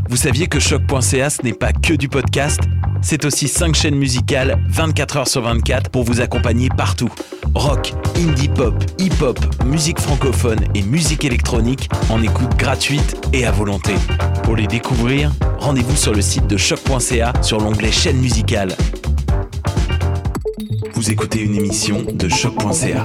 Vous saviez que choc.ca ce n'est pas que du podcast ? C'est aussi 5 chaînes musicales 24 heures sur 24 pour vous accompagner partout. Rock, indie pop, hip-hop, musique francophone et musique électronique en écoute gratuite et à volonté. Pour les découvrir, rendez-vous sur le site de choc.ca sur l'onglet chaîne musicale. Vous écoutez une émission de choc.ca.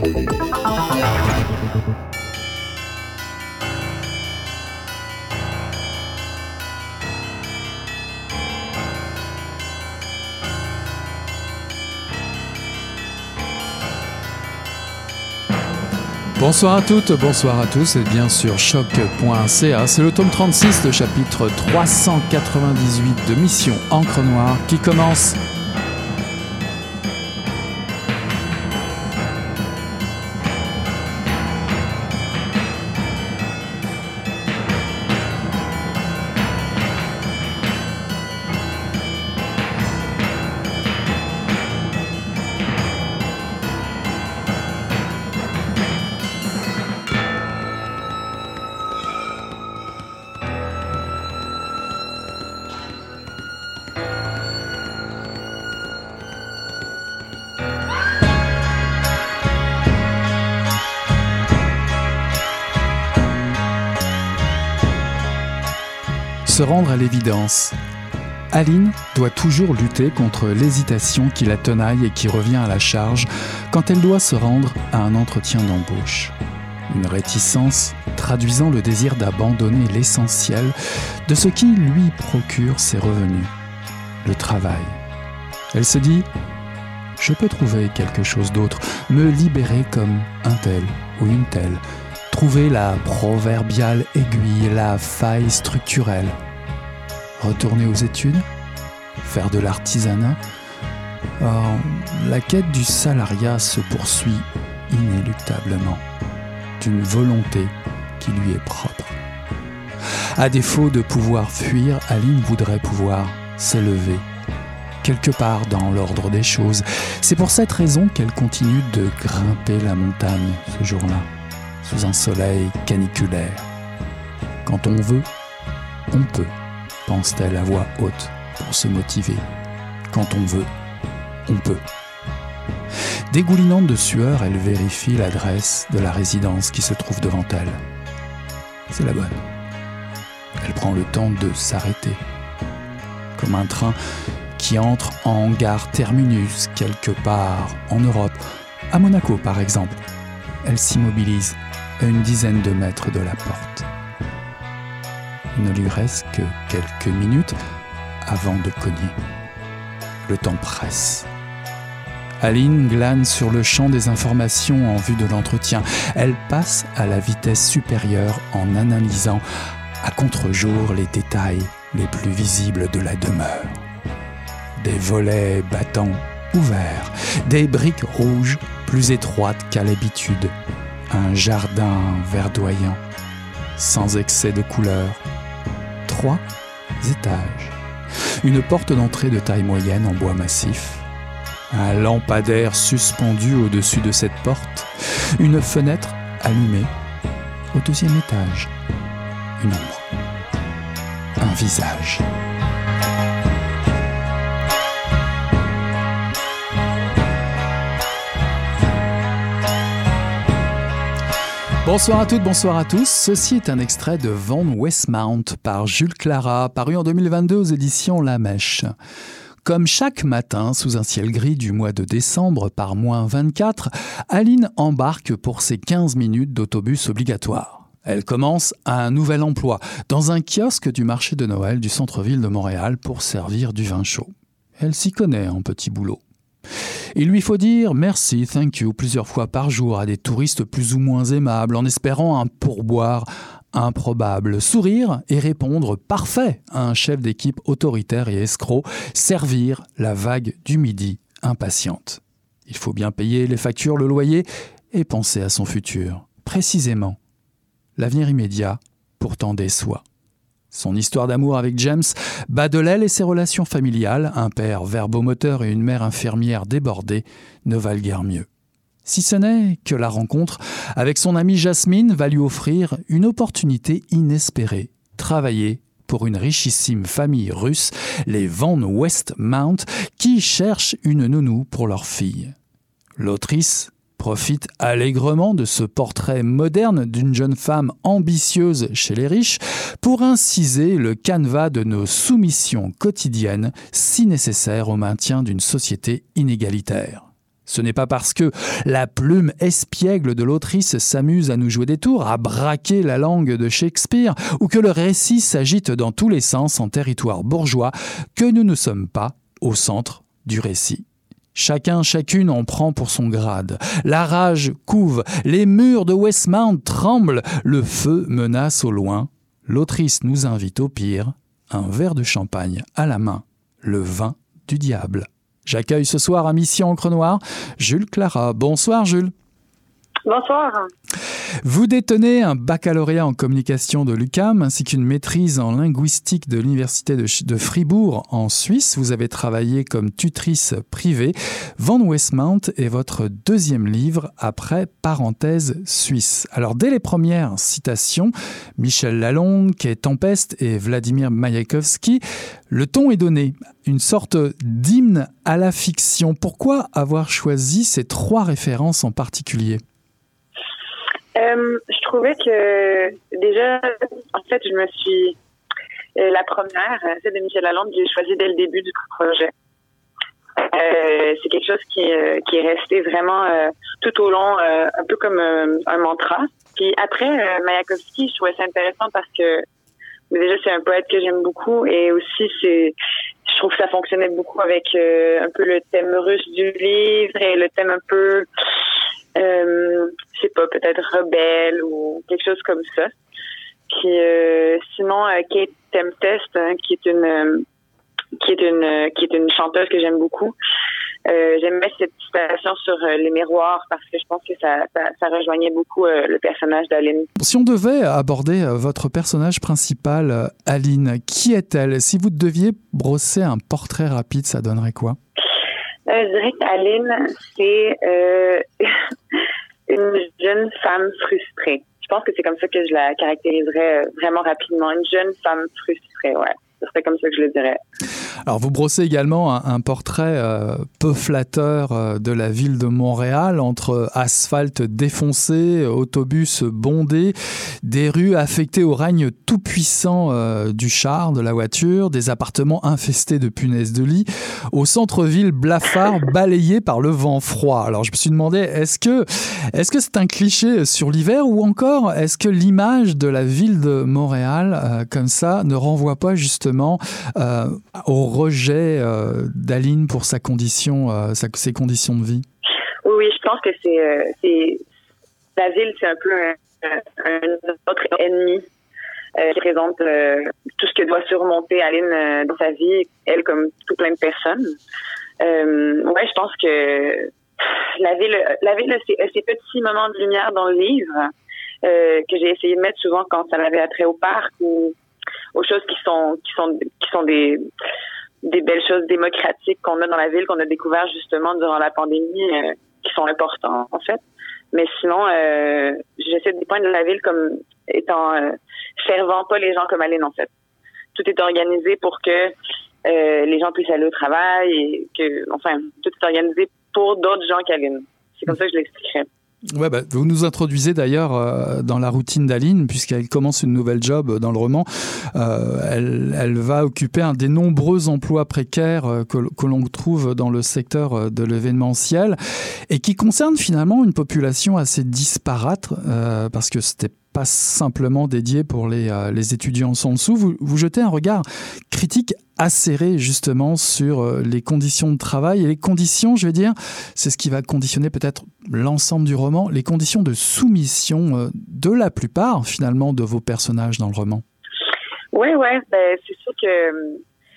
Bonsoir à toutes, bonsoir à tous et bien sûr choc.ca. C'est le tome 36, le chapitre 398 de Mission Encre Noire qui commence. Se rendre à l'évidence. Aline doit toujours lutter contre l'hésitation qui la tenaille et qui revient à la charge quand elle doit se rendre à un entretien d'embauche. Une réticence traduisant le désir d'abandonner l'essentiel de ce qui lui procure ses revenus, le travail. Elle se dit « Je peux trouver quelque chose d'autre, me libérer comme un tel ou une telle, trouver la proverbiale aiguille, la faille structurelle. Retourner aux études, faire de l'artisanat. Or, la quête du salariat se poursuit inéluctablement, d'une volonté qui lui est propre. À défaut de pouvoir fuir, Aline voudrait pouvoir s'élever, quelque part dans l'ordre des choses. C'est pour cette raison qu'elle continue de grimper la montagne ce jour-là, sous un soleil caniculaire. Quand on veut, on peut, pense-t-elle à voix haute pour se motiver. Quand on veut, on peut. Dégoulinante de sueur, elle vérifie l'adresse de la résidence qui se trouve devant elle. C'est la bonne. Elle prend le temps de s'arrêter, comme un train qui entre en gare terminus quelque part en Europe, à Monaco par exemple. Elle s'immobilise à une dizaine de mètres de la porte. Il ne lui reste que quelques minutes avant de cogner. Le temps presse. Aline glane sur le champ des informations en vue de l'entretien. Elle passe à la vitesse supérieure en analysant à contre-jour les détails les plus visibles de la demeure. Des volets battants ouverts, des briques rouges plus étroites qu'à l'habitude, un jardin verdoyant, sans excès de couleur. 3 étages. Une porte d'entrée de taille moyenne en bois massif. Un lampadaire suspendu au-dessus de cette porte. Une fenêtre allumée au 2e étage. Une ombre. Un visage. Bonsoir à toutes, bonsoir à tous. Ceci est un extrait de Van Westmount par Jules Clara, paru en 2022 aux éditions La Mèche. Comme chaque matin, sous un ciel gris du mois de décembre par -24, Aline embarque pour ses 15 minutes d'autobus obligatoire. Elle commence un nouvel emploi dans un kiosque du marché de Noël du centre-ville de Montréal pour servir du vin chaud. Elle s'y connaît en petit boulot. Il lui faut dire merci, thank you plusieurs fois par jour à des touristes plus ou moins aimables en espérant un pourboire improbable, sourire et répondre parfait à un chef d'équipe autoritaire et escroc, servir la vague du midi impatiente. Il faut bien payer les factures, le loyer et penser à son futur. Précisément, l'avenir immédiat pourtant déçoit. Son histoire d'amour avec James bat de l'aile et ses relations familiales, un père verbomoteur et une mère infirmière débordée, ne valent guère mieux. Si ce n'est que la rencontre avec son amie Jasmine va lui offrir une opportunité inespérée, travailler pour une richissime famille russe, les Van Westmount, qui cherchent une nounou pour leur fille. L'autrice profite allègrement de ce portrait moderne d'une jeune femme ambitieuse chez les riches pour inciser le canevas de nos soumissions quotidiennes si nécessaires au maintien d'une société inégalitaire. Ce n'est pas parce que la plume espiègle de l'autrice s'amuse à nous jouer des tours, à braquer la langue de Shakespeare, ou que le récit s'agite dans tous les sens en territoire bourgeois, que nous ne sommes pas au centre du récit. Chacun, chacune en prend pour son grade. La rage couve, les murs de Westmount tremblent, le feu menace au loin. L'autrice nous invite au pire, un verre de champagne à la main, le vin du diable. J'accueille ce soir à Mission Encre Noire, Jules Clara. Bonsoir Jules. Bonsoir. Vous détenez un baccalauréat en communication de l'UQAM ainsi qu'une maîtrise en linguistique de l'université de Fribourg en Suisse. Vous avez travaillé comme tutrice privée. Van Westmount est votre deuxième livre après Parenthèse suisse. Alors dès les premières citations, Michel Lalonde, Quai Tempeste et Vladimir Maïakovski, le ton est donné, une sorte d'hymne à la fiction. Pourquoi avoir choisi ces trois références en particulier ? Je trouvais que déjà, en fait, je me suis la première, celle de Michel Lalonde, j'ai choisi dès le début du projet. C'est quelque chose qui est resté vraiment tout au long, un peu comme un mantra. Puis après, Maïakovski, je trouvais ça intéressant parce que déjà c'est un poète que j'aime beaucoup et aussi je trouve que ça fonctionnait beaucoup avec un peu le thème russe du livre et le thème un peu je sais pas, peut-être rebelle ou quelque chose comme ça. Puis sinon Quai Tempeste, qui est une chanteuse que j'aime beaucoup. J'aimais cette citation sur les miroirs parce que je pense que ça rejoignait beaucoup le personnage d'Aline. Si on devait aborder votre personnage principal, Aline, qui est-elle ? Si vous deviez brosser un portrait rapide, ça donnerait quoi ? Je dirais qu'Aline, c'est une jeune femme frustrée. Je pense que c'est comme ça que je la caractériserais vraiment rapidement. Une jeune femme frustrée, ouais. Ce serait comme ça que je le dirais. Alors, vous brossez également un portrait peu flatteur de la ville de Montréal, entre asphalte défoncé, autobus bondés, des rues affectées au règne tout-puissant du char, de la voiture, des appartements infestés de punaises de lit, au centre-ville blafard balayé par le vent froid. Alors, je me suis demandé, est-ce que c'est un cliché sur l'hiver ou encore est-ce que l'image de la ville de Montréal, comme ça, ne renvoie pas justement au rejet d'Aline pour ses conditions de vie? Oui, je pense que c'est la ville, c'est un peu un autre ennemi qui représente tout ce que doit surmonter Aline dans sa vie, elle comme tout plein de personnes. Ouais, je pense que la ville, ces petits moments de lumière dans le livre que j'ai essayé de mettre souvent quand ça avait attrait au parc ou aux choses qui sont des belles choses démocratiques qu'on a dans la ville, qu'on a découvert justement durant la pandémie, qui sont importants en fait. Mais sinon, j'essaie de dépeindre la ville comme étant servant pas les gens comme Aline en fait. Tout est organisé pour que les gens puissent aller au travail et tout est organisé pour d'autres gens qu'Aline. C'est comme ça que je l'expliquerais. Ouais, vous nous introduisez d'ailleurs dans la routine d'Aline, puisqu'elle commence une nouvelle job dans le roman. Elle va occuper un des nombreux emplois précaires que l'on trouve dans le secteur de l'événementiel et qui concerne finalement une population assez disparate parce que c'était pas simplement dédié pour les étudiants sans dessous. Vous jetez un regard critique acéré justement sur les conditions de travail et les conditions, je vais dire, c'est ce qui va conditionner peut-être l'ensemble du roman, les conditions de soumission de la plupart finalement de vos personnages dans le roman. Oui, c'est sûr que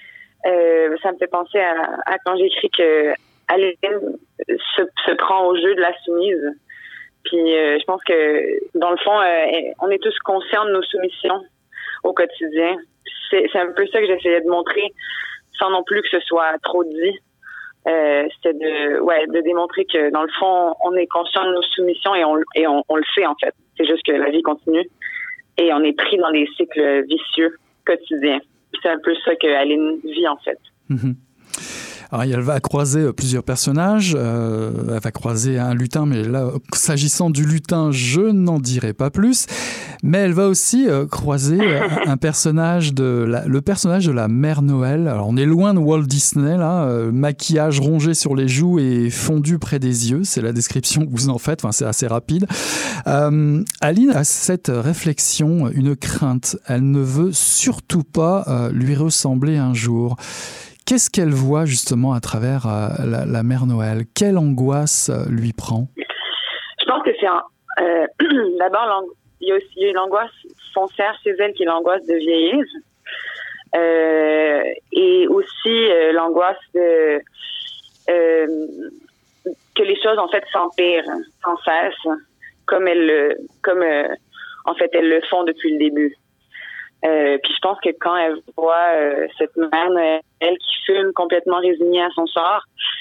ça me fait penser à quand j'écris que Aline se prend au jeu de la soumise. Puis je pense que dans le fond, on est tous conscients de nos soumissions au quotidien. C'est un peu ça que j'essayais de montrer, sans non plus que ce soit trop dit. C'était de démontrer que dans le fond, on est conscient de nos soumissions et on le fait en fait. C'est juste que la vie continue et on est pris dans des cycles vicieux quotidien. Puis c'est un peu ça que Aline vit, en fait. Mm-hmm. Alors, elle va croiser plusieurs personnages, elle va croiser un lutin, mais là, s'agissant du lutin, je n'en dirai pas plus. Mais elle va aussi croiser le personnage de la Mère Noël. Alors, on est loin de Walt Disney, là, maquillage rongé sur les joues et fondu près des yeux, c'est la description que vous en faites, enfin, c'est assez rapide. Aline a cette réflexion, une crainte, elle ne veut surtout pas lui ressembler un jour. Qu'est-ce qu'elle voit justement à travers la Mère Noël? Quelle angoisse lui prend? Je pense que c'est d'abord, il y a aussi l'angoisse foncière chez elle qui est l'angoisse de vieillir. Et aussi l'angoisse de que les choses en fait s'empirent sans cesse, comme en fait elles le font depuis le début. Puis je pense que quand elle voit cette Mère Noël qui fume complètement résignée à son sort,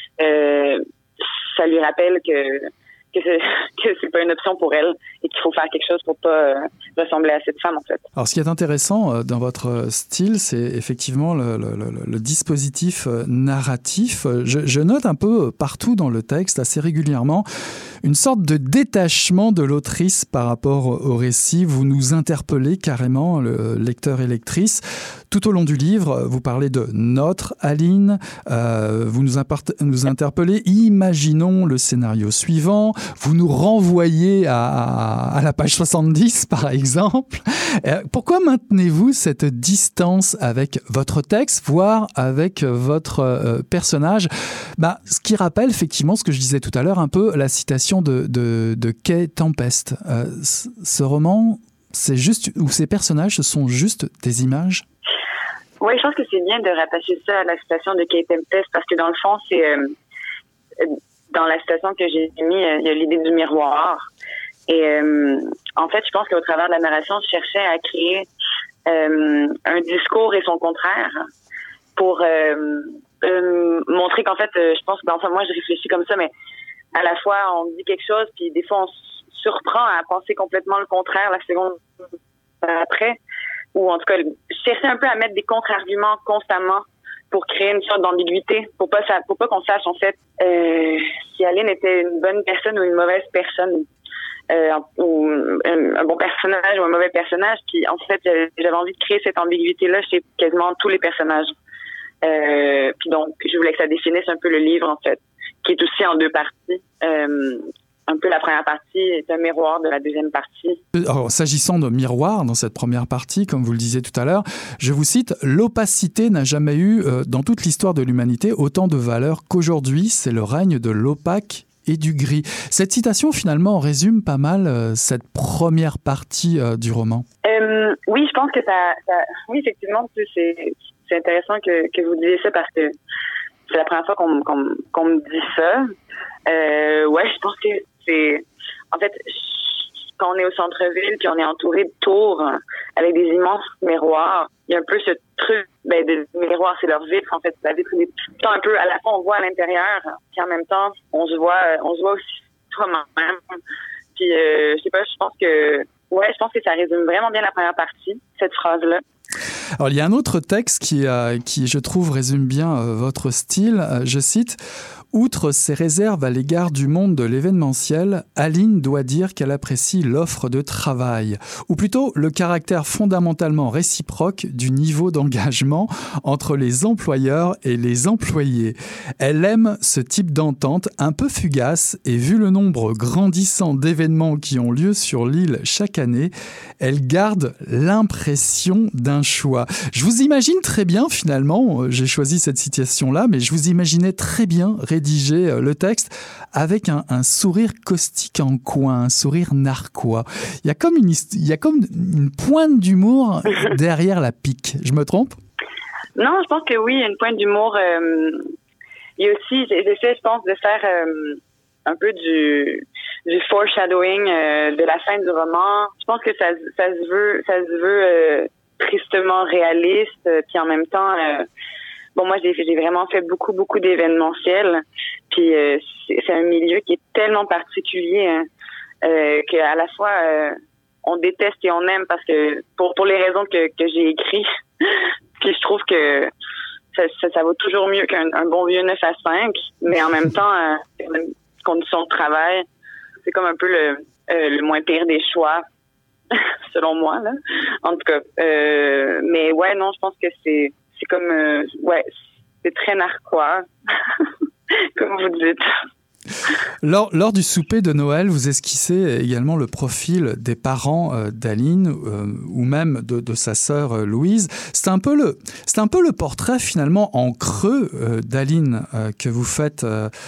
ça lui rappelle que c'est pas une option pour elle et qu'il faut faire quelque chose pour pas ressembler à cette femme, en fait. Alors, ce qui est intéressant dans votre style, c'est effectivement le dispositif narratif. Je note un peu partout dans le texte, assez régulièrement, une sorte de détachement de l'autrice par rapport au récit. Vous nous interpellez carrément, le lecteur et lectrice. Tout au long du livre, vous parlez de notre Aline, vous nous interpellez, imaginons le scénario suivant, vous nous renvoyez à la page 70 par exemple. Pourquoi maintenez-vous cette distance avec votre texte, voire avec votre personnage? Ce qui rappelle effectivement ce que je disais tout à l'heure, un peu la citation de Kay Tempest. Ce roman, c'est juste, ou ces personnages, ce sont juste des images? Oui, je pense que c'est bien de rattacher ça à la citation de Kay Tempest parce que dans le fond, c'est dans la citation que j'ai mis, il y a l'idée du miroir. Et en fait, je pense qu'au travers de la narration, je cherchais à créer un discours et son contraire pour montrer qu'en fait, je pense que dans ça, moi, je réfléchis comme ça, mais à la fois, on dit quelque chose, puis des fois, on se surprend à penser complètement le contraire la seconde après. Ou en tout cas, je cherchais un peu à mettre des contre-arguments constamment pour créer une sorte d'ambiguïté, pour pas qu'on sache en fait si Aline était une bonne personne ou une mauvaise personne, ou un bon personnage ou un mauvais personnage. Puis en fait, j'avais envie de créer cette ambiguïté-là chez quasiment tous les personnages. Puis donc, je voulais que ça définisse un peu le livre en fait, qui est aussi en deux parties. Un peu la première partie est un miroir de la deuxième partie. Alors, s'agissant de miroir, dans cette première partie, comme vous le disiez tout à l'heure, je vous cite « L'opacité n'a jamais eu, dans toute l'histoire de l'humanité, autant de valeur qu'aujourd'hui. C'est le règne de l'opaque et du gris. » Cette citation, finalement, résume pas mal cette première partie du roman. Oui, je pense que ça oui, effectivement, c'est intéressant que vous disiez ça parce que c'est la première fois qu'on me dit ça. Ouais, je pense que c'est... En fait, quand on est au centre-ville puis on est entouré de tours avec des immenses miroirs, il y a un peu ce truc de miroirs, c'est leur vitre, en fait. La vitre, c'est un peu, à la fois, on voit à l'intérieur, puis en même temps, on se voit aussi soi-même. Puis, je sais pas, je pense que ça résume vraiment bien la première partie, cette phrase-là. Alors, il y a un autre texte qui je trouve, résume bien votre style. Je cite « Outre ses réserves à l'égard du monde de l'événementiel, Aline doit dire qu'elle apprécie l'offre de travail, ou plutôt le caractère fondamentalement réciproque du niveau d'engagement entre les employeurs et les employés. Elle aime ce type d'entente un peu fugace et vu le nombre grandissant d'événements qui ont lieu sur l'île chaque année, elle garde l'impression d'un choix. » Je vous imagine très bien, finalement, j'ai choisi cette citation-là, mais je vous imaginais très bien rédiger le texte avec un sourire caustique en coin, un sourire narquois. Il y a comme une pointe d'humour derrière la pique. Je me trompe? Non, je pense que oui, il y a une pointe d'humour. Il y a aussi, j'essaie, je pense, de faire un peu du foreshadowing de la fin du roman. Je pense que ça se veut tristement réaliste, puis en même temps... Bon, moi, j'ai vraiment fait beaucoup d'événementiels. Puis c'est un milieu qui est tellement particulier qu'à la fois on déteste et on aime parce que pour les raisons que j'ai écrites, Puis je trouve que ça vaut toujours mieux qu'un bon vieux 9 à 5, mais en même temps, les conditions de travail, c'est comme un peu le moins pire des choix, selon moi, là. En tout cas, mais ouais, non, je pense que c'est comme, c'est très narquois, comme vous dites. Lors du souper de Noël, vous esquissez également le profil des parents d'Aline ou même de sa sœur Louise. C'est un peu le portrait finalement en creux d'Aline que vous faites,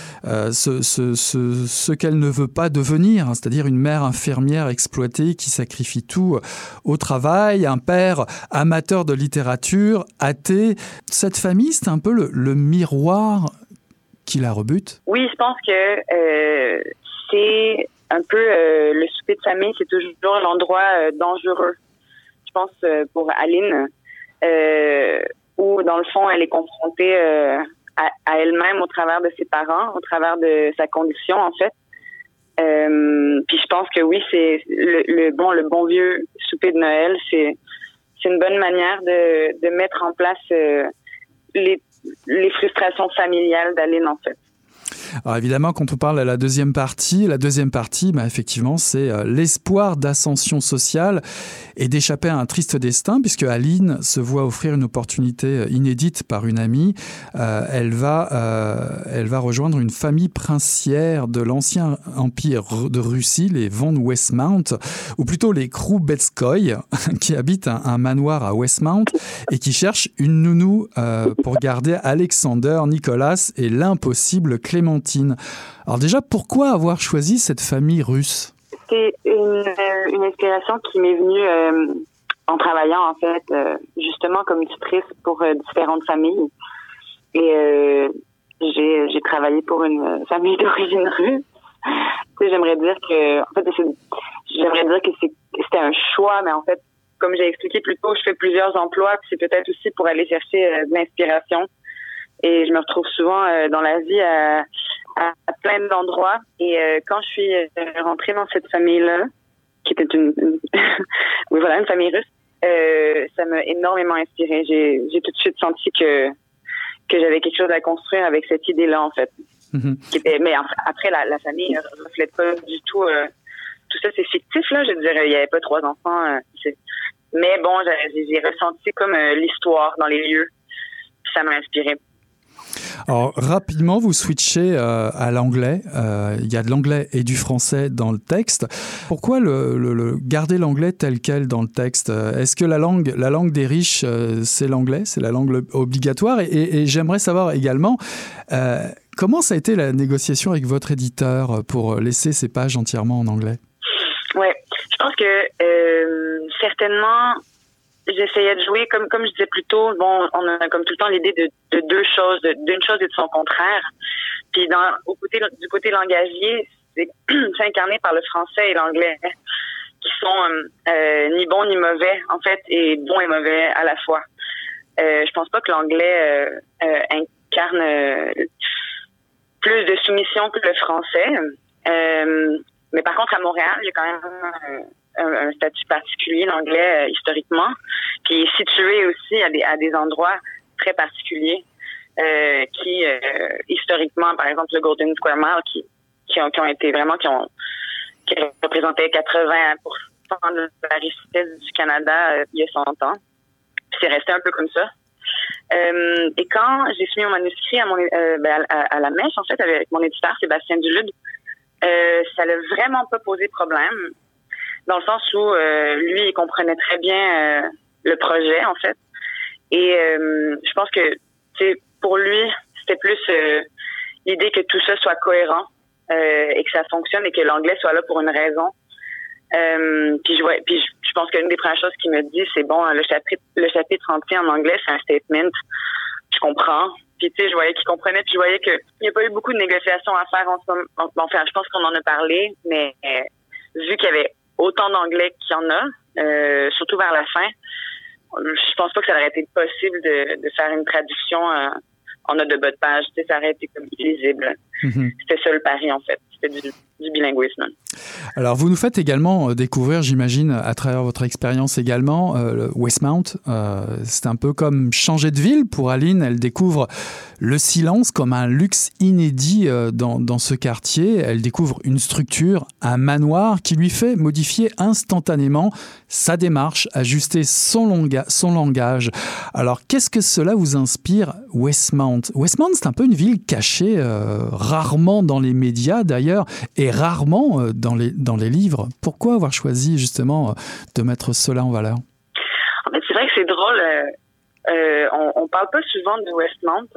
ce qu'elle ne veut pas devenir, hein, c'est-à-dire une mère infirmière exploitée qui sacrifie tout au travail, un père amateur de littérature, athée. Cette famille, c'est un peu le miroir qui la rebute? Oui, je pense que c'est un peu le souper de famille, c'est toujours l'endroit dangereux. Je pense pour Aline, où dans le fond, elle est confrontée à elle-même au travers de ses parents, au travers de sa condition, en fait. Puis je pense que oui, c'est le bon vieux souper de Noël, c'est une bonne manière de mettre en place les frustrations familiales d'Aline, en fait. Alors évidemment, quand on parle de la deuxième partie, effectivement, c'est l'espoir d'ascension sociale et d'échapper à un triste destin, puisque Aline se voit offrir une opportunité inédite par une amie. Elle va rejoindre une famille princière de l'ancien empire de Russie, les von Westmount, ou plutôt les Krubetskoy, qui habitent un manoir à Westmount et qui cherchent une nounou pour garder Alexander, Nicolas et l'impossible Clémentine. Alors déjà, pourquoi avoir choisi cette famille russe? C'est une inspiration qui m'est venue en travaillant, en fait, justement comme tutrice pour différentes familles. Et j'ai travaillé pour une famille d'origine russe. J'aimerais dire que c'était un choix, mais en fait, comme j'ai expliqué plus tôt, je fais plusieurs emplois, puis c'est peut-être aussi pour aller chercher de l'inspiration. Et je me retrouve souvent dans la vie à plein d'endroits. Et quand je suis rentrée dans cette famille-là, qui était une famille russe, ça m'a énormément inspirée. J'ai tout de suite senti que j'avais quelque chose à construire avec cette idée-là, en fait. Mm-hmm. Mais après, la famille ne reflète pas du tout... tout ça, c'est fictif, là. Je veux dire, il n'y avait pas 3 enfants. Mais bon, j'ai ressenti comme l'histoire dans les lieux. Ça m'a inspirée. Alors, rapidement, vous switchez à l'anglais. Il y a de l'anglais et du français dans le texte. Pourquoi garder l'anglais tel quel dans le texte? Est-ce que la langue des riches, c'est l'anglais? C'est la langue obligatoire? Et j'aimerais savoir également, comment ça a été la négociation avec votre éditeur pour laisser ces pages entièrement en anglais? Oui, je pense que certainement... J'essayais de jouer, comme je disais plus tôt, bon, on a comme tout le temps l'idée de deux choses, d'une chose et de son contraire. Puis du côté langagier, c'est incarné par le français et l'anglais, qui sont ni bons ni mauvais, en fait, et bons et mauvais à la fois. Je pense pas que l'anglais incarne plus de soumission que le français. Mais par contre, à Montréal, il y a quand même un statut particulier, l'anglais, historiquement, qui est situé aussi à des endroits très particuliers, qui, historiquement, par exemple, le Golden Square Mile, qui ont été vraiment, qui représentaient 80% de la richesse du Canada il y a 100 ans. Puis c'est resté un peu comme ça. Et quand j'ai soumis mon manuscrit à la mèche, en fait, avec mon éditeur, Sébastien Dulude, ça n'a vraiment pas posé problème, dans le sens où lui, il comprenait très bien le projet, en fait. Et je pense que pour lui, c'était plus l'idée que tout ça soit cohérent et que ça fonctionne et que l'anglais soit là pour une raison. Puis je pense qu'une des premières choses qu'il me dit, c'est bon, le chapitre entier en anglais, c'est un statement. Je comprends. Puis tu sais, je voyais qu'il comprenait, puis je voyais qu'il n'y a pas eu beaucoup de négociations à faire en ce moment. Enfin, je pense qu'on en a parlé, mais vu qu'il y avait autant d'anglais qu'il y en a, surtout vers la fin, je pense pas que ça aurait été possible de faire une traduction en note de bas de page. Tu sais, ça aurait été comme illisible. Mm-hmm. C'était ça le pari, en fait. C'était du bilinguisme. Alors, vous nous faites également découvrir, j'imagine, à travers votre expérience également, Westmount. C'est un peu comme changer de ville pour Aline. Elle découvre le silence comme un luxe inédit dans ce quartier. Elle découvre une structure, un manoir qui lui fait modifier instantanément sa démarche, ajuster son langage. Alors, qu'est-ce que cela vous inspire, Westmount? Westmount, c'est un peu une ville cachée, rarement dans les médias d'ailleurs, et rarement dans les livres. Pourquoi avoir choisi justement de mettre cela en valeur? En fait, c'est vrai que c'est drôle. On parle pas souvent de Westmount.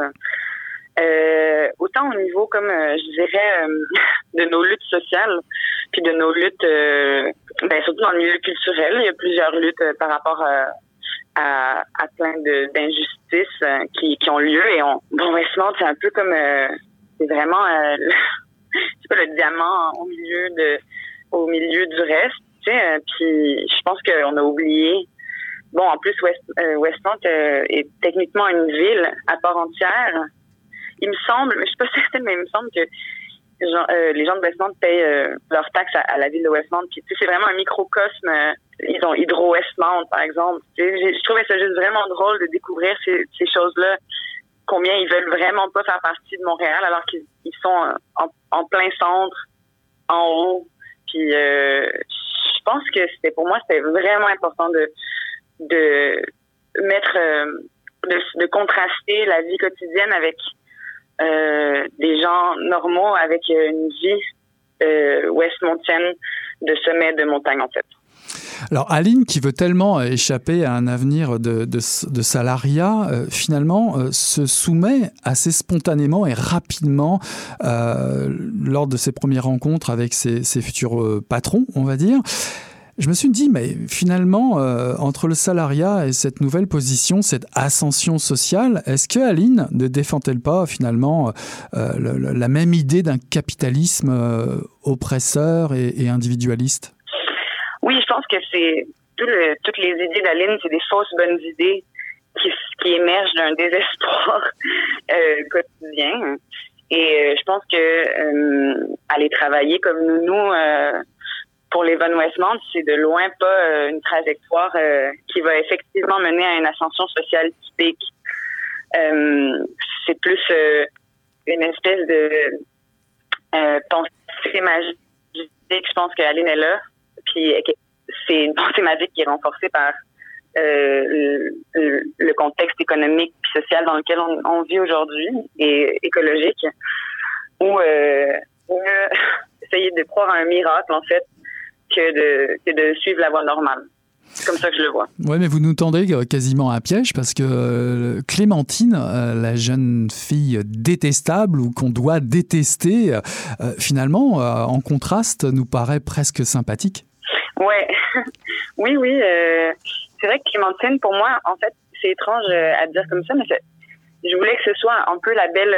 Autant au niveau, comme je dirais, de nos luttes sociales, puis de nos luttes, surtout dans le milieu culturel, il y a plusieurs luttes par rapport à plein d'injustices qui ont lieu. Et Westmount, c'est un peu comme, c'est vraiment c'est pas le diamant au milieu du reste, tu sais. Puis je pense qu'on a oublié. Bon, en plus, Westmount est techniquement une ville à part entière. Il me semble, je suis pas certaine, mais il me semble que les gens de Westmount payent leurs taxes à la ville de Westmount. Puis, tu sais, c'est vraiment un microcosme. Ils ont Hydro-Westmount, par exemple. Tu sais, je trouvais ça juste vraiment drôle de découvrir ces choses-là. Combien ils veulent vraiment pas faire partie de Montréal alors qu'ils sont en plein centre, en haut. Puis, je pense que pour moi, c'était vraiment important de mettre, de contraster la vie quotidienne avec des gens normaux, avec une vie westmontienne de sommet de montagne, en fait. Alors Aline, qui veut tellement échapper à un avenir de salariat, finalement se soumet assez spontanément et rapidement lors de ses premières rencontres avec ses futurs patrons, on va dire. Je me suis dit, mais finalement, entre le salariat et cette nouvelle position, cette ascension sociale, est-ce que Aline ne défend-elle pas finalement la même idée d'un capitalisme oppresseur et individualiste? Oui, je pense que c'est toutes les idées d'Aline, c'est des fausses bonnes idées qui émergent d'un désespoir quotidien. Et je pense que aller travailler comme nous pour les Von Westmount, c'est de loin pas une trajectoire qui va effectivement mener à une ascension sociale typique. C'est plus une espèce de pensée magique. Je pense qu'Aline est là. Puis c'est une pensée magique qui est renforcée par le contexte économique et social dans lequel on vit aujourd'hui et écologique, où essayer de croire à un miracle, en fait, que de suivre la voie normale. C'est comme ça que je le vois. Oui, mais vous nous tendez quasiment un piège parce que Clémentine, la jeune fille détestable ou qu'on doit détester, finalement, en contraste, nous paraît presque sympathique. Ouais, oui. C'est vrai que Clémentine, pour moi, en fait, c'est étrange à dire comme ça, mais je voulais que ce soit un peu la belle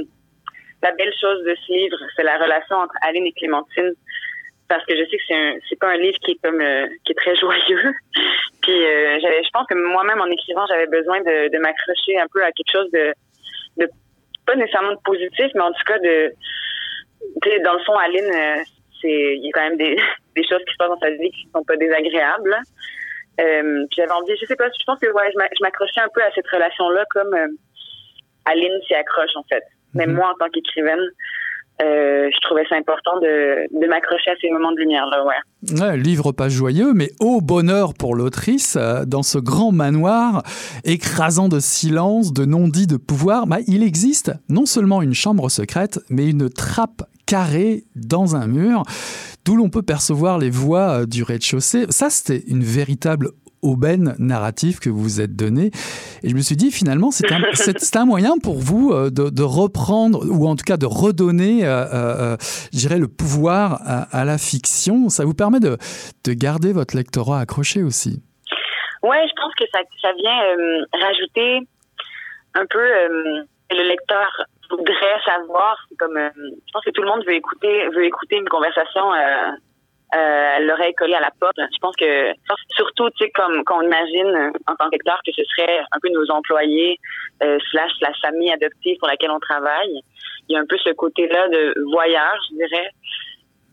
chose de ce livre, c'est la relation entre Aline et Clémentine. Parce que je sais que c'est pas un livre qui est très joyeux. Puis je pense que moi-même en écrivant, j'avais besoin de m'accrocher un peu à quelque chose de pas nécessairement de positif, mais en tout cas dans le fond, Aline, il y a quand même des choses qui se passent dans sa vie qui sont pas désagréables. Puis j'avais envie, je sais pas, je pense que je m'accrochais un peu à cette relation-là comme Aline s'y accroche en fait. Même moi en tant qu'écrivaine. Je trouvais ça important de m'accrocher à ces moments de lumière-là, ouais. Ouais, livre pas joyeux, mais ô bonheur pour l'autrice, dans ce grand manoir écrasant de silence, de non-dits, de pouvoir, il existe non seulement une chambre secrète, mais une trappe carrée dans un mur, d'où l'on peut percevoir les voix du rez-de-chaussée. Ça, c'était une véritable aubaine narrative que vous vous êtes donnée. Et je me suis dit, finalement, c'est un moyen pour vous de reprendre, ou en tout cas de redonner, je dirais, le pouvoir à la fiction. Ça vous permet de garder votre lectorat accroché aussi. Oui, je pense que ça vient rajouter un peu le lecteur voudrait savoir. C'est comme, je pense que tout le monde veut écouter une conversation l'oreille collée à la porte. Je pense que surtout, tu sais, comme qu'on imagine en tant qu'acteur que ce serait un peu nos employés / la famille adoptive pour laquelle on travaille. Il y a un peu ce côté-là de voyeur, je dirais.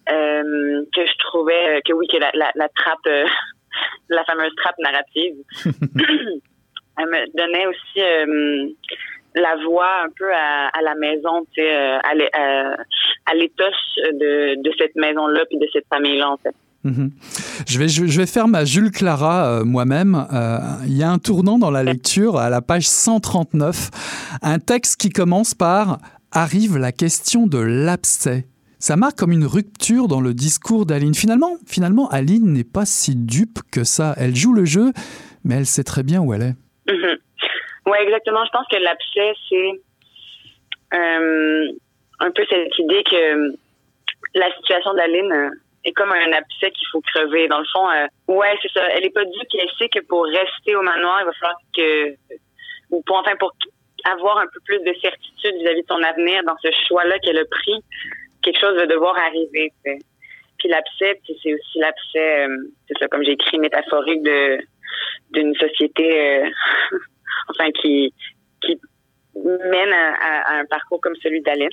que je trouvais que oui, que la trappe, la fameuse trappe narrative, elle me donnait aussi la voix un peu à la maison, tu sais, à l'étoche de cette maison-là puis de cette famille-là, en fait. Je vais faire ma Jules Clara moi-même. Il y a un tournant dans la lecture à la page 139, un texte qui commence par « Arrive la question de l'abcès ». Ça marque comme une rupture dans le discours d'Aline. Finalement, Aline n'est pas si dupe que ça. Elle joue le jeu, mais elle sait très bien où elle est. Oui, exactement. Je pense que l'abcès, c'est un peu cette idée que la situation d'Aline est comme un abcès qu'il faut crever. Dans le fond, ouais, c'est ça. Elle est pas dupe, elle sait que pour rester au manoir, il va falloir pour avoir un peu plus de certitude vis-à-vis de son avenir dans ce choix-là qu'elle a pris, quelque chose va devoir arriver. T'sais. Puis l'abcès, c'est aussi l'abcès, c'est ça, comme j'ai écrit, métaphorique d'une société enfin qui mène à un parcours comme celui d'Aline.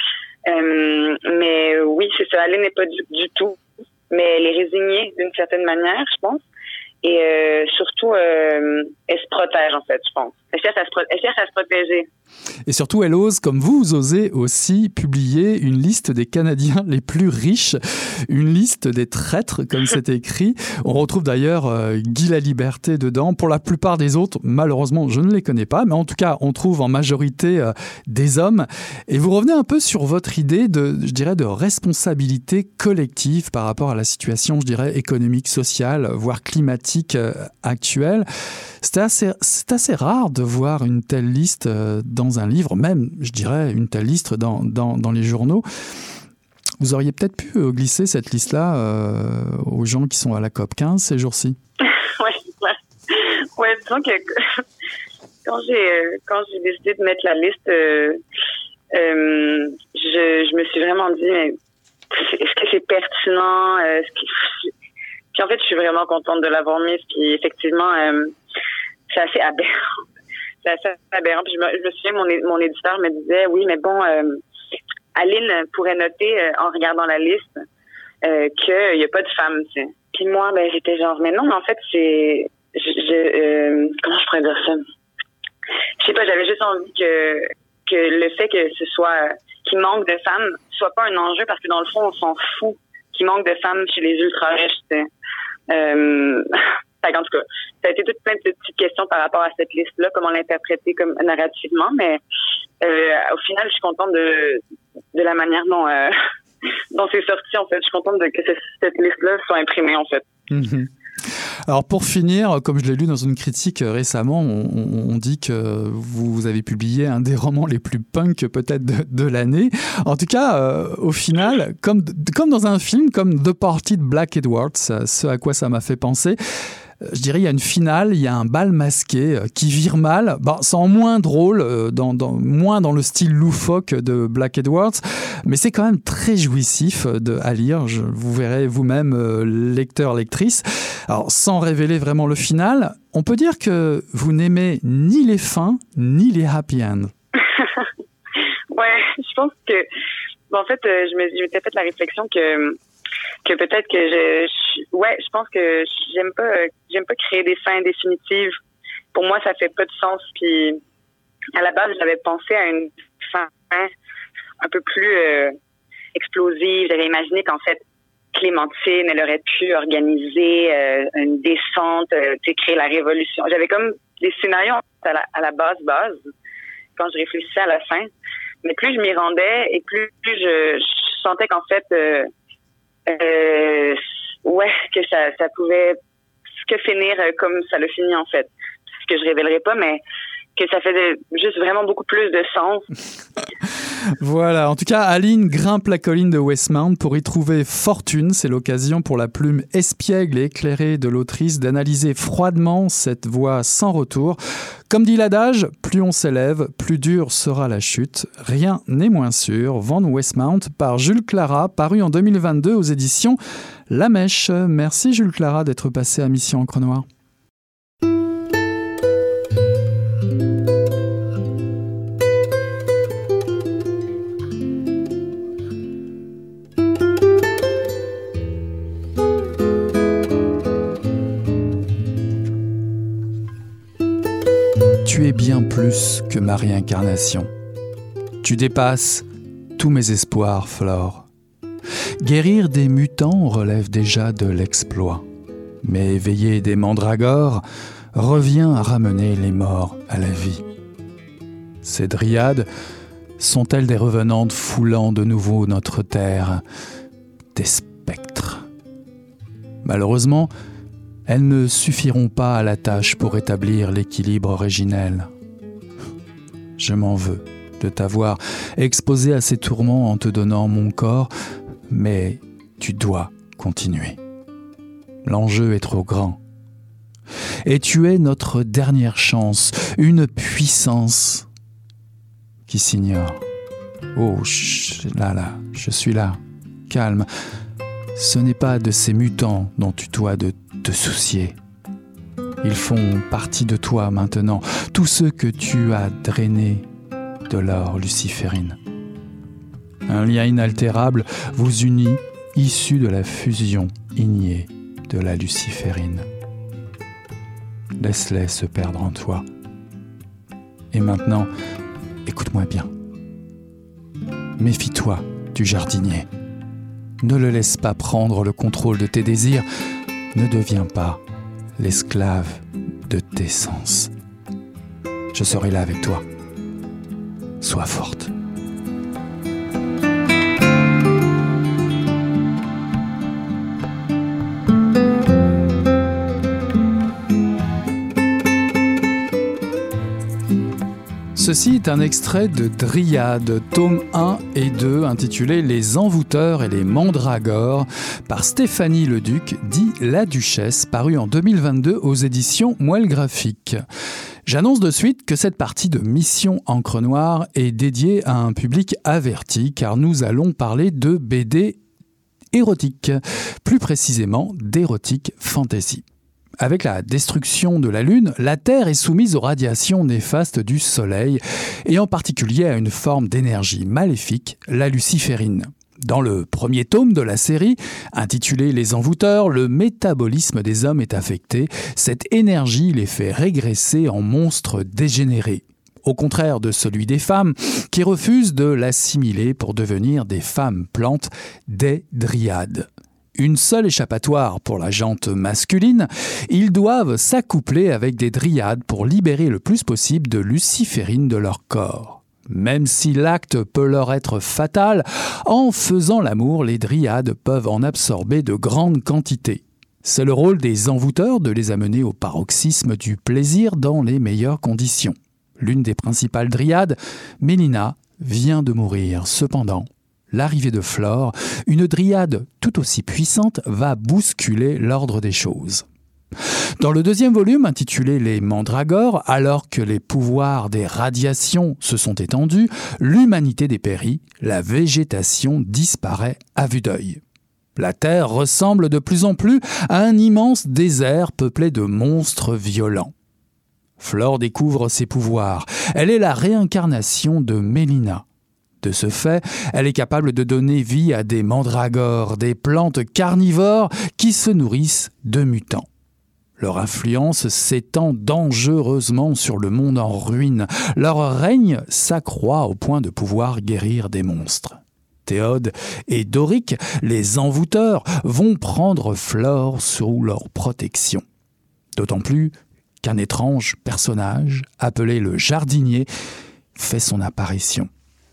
Mais oui, c'est ça, Aline n'est pas du tout, mais elle est résignée d'une certaine manière, je pense. Et surtout, elle se protège, en fait, je pense. Elle cherche à se protéger. Et surtout, elle ose, comme vous osez aussi, publier une liste des Canadiens les plus riches, une liste des traîtres, comme c'est écrit. On retrouve d'ailleurs Guy Laliberté dedans. Pour la plupart des autres, malheureusement, je ne les connais pas, mais en tout cas, on trouve en majorité des hommes. Et vous revenez un peu sur votre idée de responsabilité collective par rapport à la situation, je dirais, économique, sociale, voire climatique actuelle. C'est assez rare de voir une telle liste dans un livre, même, je dirais, une telle liste dans les journaux. Vous auriez peut-être pu glisser cette liste-là aux gens qui sont à la COP 15 ces jours-ci. Ouais, disons que quand j'ai décidé de mettre la liste, je me suis vraiment dit, mais est-ce que c'est pertinent? Puis en fait, je suis vraiment contente de l'avoir mise. Puis effectivement, c'est assez aberrant. C'est assez aberrant. Puis je me souviens, mon éditeur me disait, oui, mais bon, Aline pourrait noter en regardant la liste qu'il n'y a pas de femmes. Tu sais. Puis moi, ben j'étais genre, mais non, mais en fait, c'est, comment je pourrais dire ça? Je sais pas, j'avais juste envie que le fait que ce soit qu'il manque de femmes soit pas un enjeu, parce que dans le fond, on s'en fout qu'il manque de femmes chez les ultra-riches. Tu sais. En tout cas, ça a été toute plein de petites questions par rapport à cette liste-là, comment l'interpréter comme narrativement, mais au final, je suis contente de la manière dont c'est sorti, en fait. Je suis contente que cette liste-là soit imprimée, en fait. Mm-hmm. Alors pour finir, comme je l'ai lu dans une critique récemment, on dit que vous avez publié un des romans les plus punk peut-être de l'année. En tout cas, au final, comme dans un film, comme The Party de Black Edwards, ce à quoi ça m'a fait penser, je dirais il y a une finale, il y a un bal masqué qui vire mal. C'est en moins drôle, moins dans le style loufoque de Black Edwards, mais c'est quand même très jouissif à lire. Vous verrez vous-même, lecteur, lectrice. Alors, sans révéler vraiment le final, on peut dire que vous n'aimez ni les fins, ni les happy ends. Ouais, je pense que... en fait, je m'étais fait la réflexion que peut-être que je pense que j'aime pas créer des fins définitives. Pour moi, ça fait pas de sens. Puis à la base, j'avais pensé à une fin un peu plus explosive. J'avais imaginé qu'en fait, Clémentine, elle aurait pu organiser une descente, créer la révolution. J'avais comme des scénarios à la base quand je réfléchissais à la fin. Mais plus je m'y rendais et plus je sentais qu'en fait que ça pouvait que finir comme ça le finit, en fait. Ce que je révélerai pas, mais que ça faisait juste vraiment beaucoup plus de sens. Voilà, en tout cas, Aline grimpe la colline de Westmount pour y trouver fortune. C'est l'occasion pour la plume espiègle et éclairée de l'autrice d'analyser froidement cette voie sans retour. Comme dit l'adage, plus on s'élève, plus dure sera la chute. Rien n'est moins sûr. Van Westmount par Jules Clara, paru en 2022 aux éditions La Mèche. Merci Jules Clara d'être passé à Mission Encre Noire. plus que ma réincarnation. Tu dépasses tous mes espoirs, Flore. Guérir des mutants relève déjà de l'exploit. Mais éveiller des mandragores revient à ramener les morts à la vie. Ces dryades sont-elles des revenantes foulant de nouveau notre terre, des spectres? Malheureusement, elles ne suffiront pas à la tâche pour établir l'équilibre originel. Je m'en veux de t'avoir exposé à ces tourments en te donnant mon corps, mais tu dois continuer. L'enjeu est trop grand. Et tu es notre dernière chance, une puissance qui s'ignore. Oh, là, je suis là, calme. Ce n'est pas de ces mutants dont tu dois de te soucier. Ils font partie de toi maintenant, tous ceux que tu as drainés de l'or luciférine. Un lien inaltérable vous unit, issu de la fusion ignée de la luciférine. Laisse-les se perdre en toi. Et maintenant, écoute-moi bien. Méfie-toi du jardinier. Ne le laisse pas prendre le contrôle de tes désirs. Ne deviens pas l'esclave de tes sens. Je serai là avec toi. Sois forte. Ceci est un extrait de Dryades, tome 1 et 2, intitulé « Les envoûteurs et les mandragores » par Stéphanie Leduc, dit La Duchesse, paru en 2022 aux éditions Moelle Graphique. J'annonce de suite que cette partie de Mission Encre Noire est dédiée à un public averti, car nous allons parler de BD érotique, plus précisément d'érotique fantasy. Avec la destruction de la Lune, la Terre est soumise aux radiations néfastes du Soleil, et en particulier à une forme d'énergie maléfique, la luciférine. Dans le premier tome de la série, intitulé « Les envoûteurs », le métabolisme des hommes est affecté. Cette énergie les fait régresser en monstres dégénérés. Au contraire de celui des femmes, qui refusent de l'assimiler pour devenir des femmes plantes, des dryades. Une seule échappatoire pour la jante masculine, ils doivent s'accoupler avec des dryades pour libérer le plus possible de luciférine de leur corps. Même si l'acte peut leur être fatal, en faisant l'amour, les dryades peuvent en absorber de grandes quantités. C'est le rôle des envoûteurs de les amener au paroxysme du plaisir dans les meilleures conditions. L'une des principales dryades, Mélina, vient de mourir. Cependant, l'arrivée de Flore, une dryade tout aussi puissante, va bousculer l'ordre des choses. Dans le deuxième volume, intitulé « Les mandragores », alors que les pouvoirs des radiations se sont étendus, l'humanité dépérit, la végétation disparaît à vue d'œil. La Terre ressemble de plus en plus à un immense désert peuplé de monstres violents. Flore découvre ses pouvoirs. Elle est la réincarnation de Mélina. De ce fait, elle est capable de donner vie à des mandragores, des plantes carnivores qui se nourrissent de mutants. Leur influence s'étend dangereusement sur le monde en ruine. Leur règne s'accroît au point de pouvoir guérir des monstres. Théode et Doric, les envoûteurs, vont prendre Flore sous leur protection. D'autant plus qu'un étrange personnage, appelé le jardinier, fait son apparition.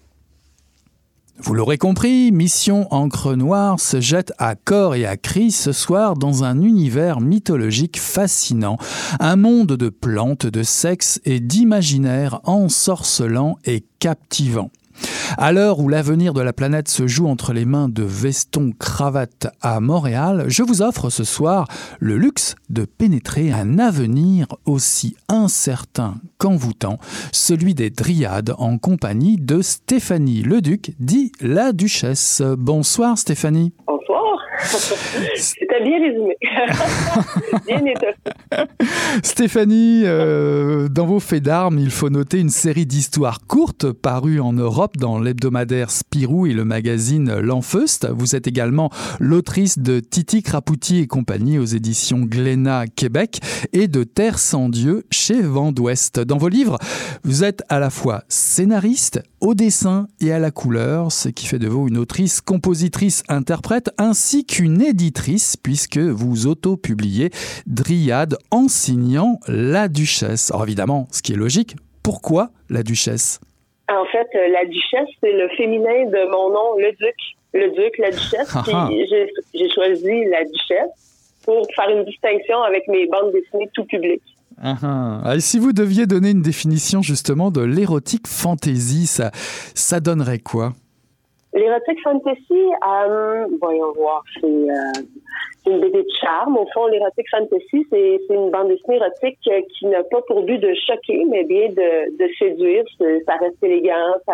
Vous l'aurez compris, Mission Encre Noire se jette à corps et à cri ce soir dans un univers mythologique fascinant, un monde de plantes, de sexe et d'imaginaire ensorcelant et captivant. À l'heure où l'avenir de la planète se joue entre les mains de Veston Cravate à Montréal, je vous offre ce soir le luxe de pénétrer un avenir aussi incertain qu'envoûtant, celui des dryades en compagnie de Stéphanie Leduc, dit La Duchesse. Bonsoir Stéphanie. Bonsoir. C'est C'était bien résumé. Bien étoffé. Stéphanie, dans vos faits d'armes, il faut noter une série d'histoires courtes parues en Europe dans l'hebdomadaire Spirou et le magazine L'Enfeust. Vous êtes également l'autrice de Titi Crapouty et compagnie aux éditions Glénat Québec et de Terre sans Dieu chez Vent d'Ouest. Dans vos livres, vous êtes à la fois scénariste, au dessin et à la couleur, ce qui fait de vous une autrice, compositrice, interprète, ainsi qu'une éditrice, puisque vous auto-publiez Dryade en signant La Duchesse. Alors évidemment, ce qui est logique, pourquoi La Duchesse? En fait, La Duchesse, c'est le féminin de mon nom, le Duc. Le Duc, La Duchesse. Puis j'ai choisi La Duchesse pour faire une distinction avec mes bandes dessinées tout public. Et si vous deviez donner une définition justement de l'érotique fantasy, ça donnerait quoi? L'érotique fantasy, voyons voir, c'est une BD de charme. Au fond, l'érotique fantasy, c'est une bande dessinée érotique qui n'a pas pour but de choquer, mais bien de séduire. Ça reste élégant, ça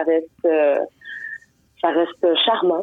reste charmant.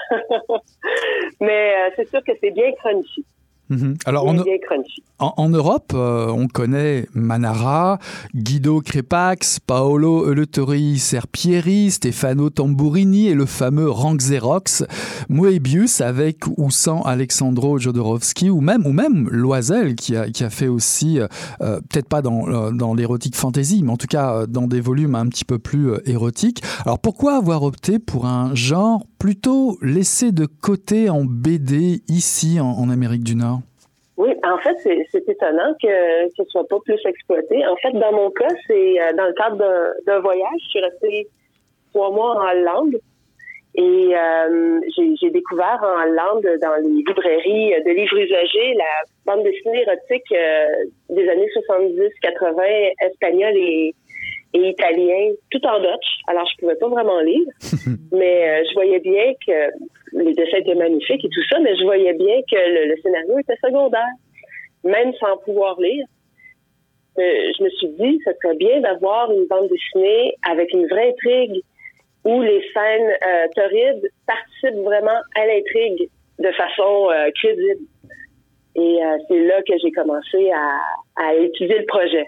Mais c'est sûr que c'est bien crunchy. Alors, en Europe, on connaît Manara, Guido Crepax, Paolo Eleutheri Serpieri, Stefano Tamburini et le fameux Rank Xerox, Moebius avec ou sans Alexandro Jodorowsky ou même Loisel qui a fait aussi, peut-être pas dans l'érotique fantasy, mais en tout cas dans des volumes un petit peu plus érotiques. Alors pourquoi avoir opté pour un genre plutôt laissé de côté en BD ici en Amérique du Nord? Oui, en fait, c'est étonnant que ce soit pas plus exploité. En fait, dans mon cas, c'est dans le cadre d'un voyage. Je suis restée 3 mois en Hollande et j'ai découvert en Hollande, dans les librairies de livres usagés, la bande dessinée érotique des années 70-80, espagnole et italien, tout en Dutch. Alors, je pouvais pas vraiment lire, mais je voyais bien que les dessins étaient magnifiques et tout ça, mais je voyais bien que le scénario était secondaire, même sans pouvoir lire. Je me suis dit, ça serait bien d'avoir une bande dessinée avec une vraie intrigue où les scènes torrides participent vraiment à l'intrigue de façon crédible. Et c'est là que j'ai commencé à étudier le projet.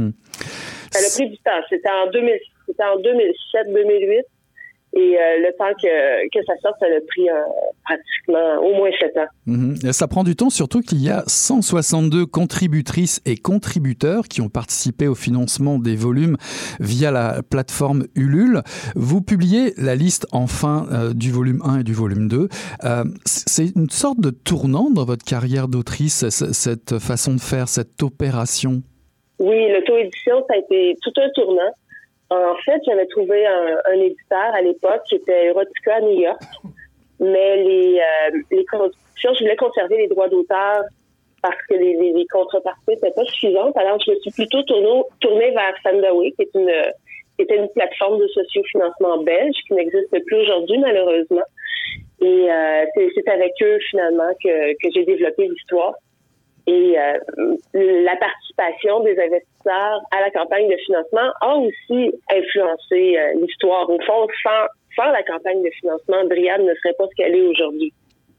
Ça a pris du temps. C'était en 2007-2008. Et le temps que ça sorte, ça a pris pratiquement au moins 7 ans. Ça prend du temps, surtout qu'il y a 162 contributrices et contributeurs qui ont participé au financement des volumes via la plateforme Ulule. Vous publiez la liste enfin du volume 1 et du volume 2. C'est une sorte de tournant dans votre carrière d'autrice, cette façon de faire, cette opération? Oui, l'auto-édition, ça a été tout un tournant. En fait, j'avais trouvé un éditeur à l'époque qui était Erotica à New York, mais les conditions, je voulais conserver les droits d'auteur parce que les contreparties n'étaient pas suffisantes. Alors, je me suis plutôt tournée vers Sandaway, qui était une plateforme de sociofinancement belge qui n'existe plus aujourd'hui, malheureusement. Et c'est avec eux, finalement, que j'ai développé l'histoire. Et la participation des investisseurs à la campagne de financement a aussi influencé l'histoire. Au fond, sans la campagne de financement, Dryade ne serait pas ce qu'elle est aujourd'hui.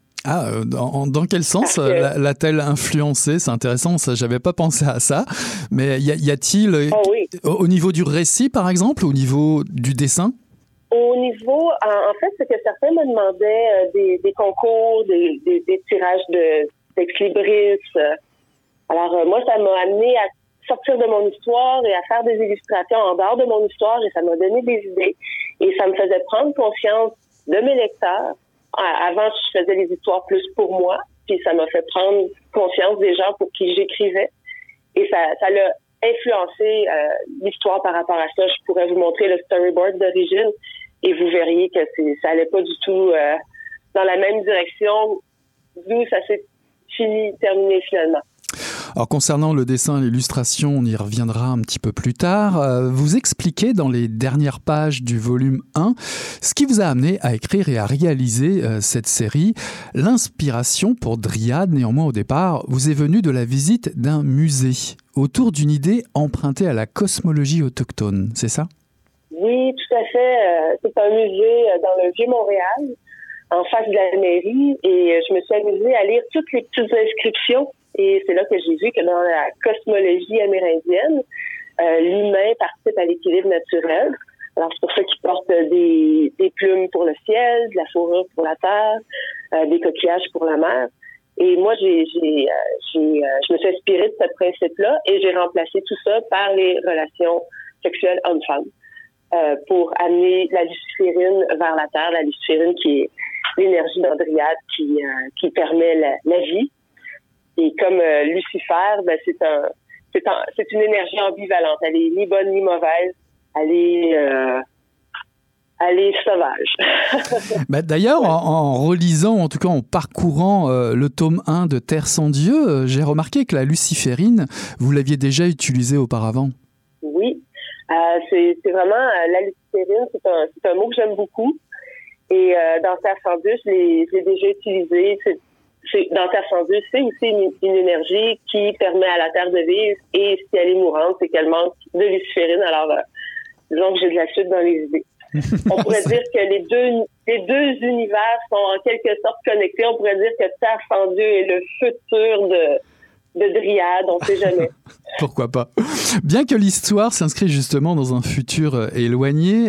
Dans quel sens l'a-t-elle influencé? C'est intéressant, ça, j'avais pas pensé à ça. Mais y a-t-il, au niveau du récit, par exemple, au niveau du dessin? Au niveau, en fait, c'est que certains me demandaient des concours, des tirages d'ex-libris. Alors, moi, ça m'a amené à sortir de mon histoire et à faire des illustrations en dehors de mon histoire et ça m'a donné des idées. Et ça me faisait prendre conscience de mes lecteurs. Avant, je faisais les histoires plus pour moi, puis ça m'a fait prendre conscience des gens pour qui j'écrivais. Et ça l'a influencé l'histoire par rapport à ça. Je pourrais vous montrer le storyboard d'origine et vous verriez que ça allait pas du tout dans la même direction d'où ça s'est terminé finalement. Alors concernant le dessin et l'illustration, on y reviendra un petit peu plus tard. Vous expliquez dans les dernières pages du volume 1 ce qui vous a amené à écrire et à réaliser cette série. L'inspiration pour Dryade, néanmoins au départ, vous est venue de la visite d'un musée autour d'une idée empruntée à la cosmologie autochtone, c'est ça? Oui, tout à fait. C'est un musée dans le Vieux-Montréal en face de la mairie et je me suis amusée à lire toutes les petites inscriptions. Et c'est là que j'ai vu que dans la cosmologie amérindienne, l'humain participe à l'équilibre naturel. Alors, c'est pour ça qu'ils portent des plumes pour le ciel, de la fourrure pour la terre, des coquillages pour la mer. Et moi, je me suis inspirée de ce principe-là et j'ai remplacé tout ça par les relations sexuelles hommes-femmes pour amener la luciférine vers la terre, la luciférine qui est l'énergie d'Andriade qui permet la vie. Et comme Lucifer, ben c'est une énergie ambivalente. Elle est ni bonne ni mauvaise. Elle est sauvage. D'ailleurs, en relisant, en tout cas en parcourant le tome 1 de Terre sans Dieu, j'ai remarqué que la luciférine, vous l'aviez déjà utilisée auparavant. Oui, c'est vraiment la luciférine, c'est un mot que j'aime beaucoup. Et dans Terre sans Dieu, je l'ai déjà utilisé. Dans Terre sans Dieu, c'est aussi une énergie qui permet à la Terre de vivre. Et si elle est mourante, c'est qu'elle manque de luciférine. Alors, disons que j'ai de la suite dans les idées. On pourrait dire que les deux univers sont en quelque sorte connectés. On pourrait dire que Terre sans Dieu est le futur de Dryade, on ne sait jamais. Pourquoi pas. Bien que l'histoire s'inscrit justement dans un futur éloigné,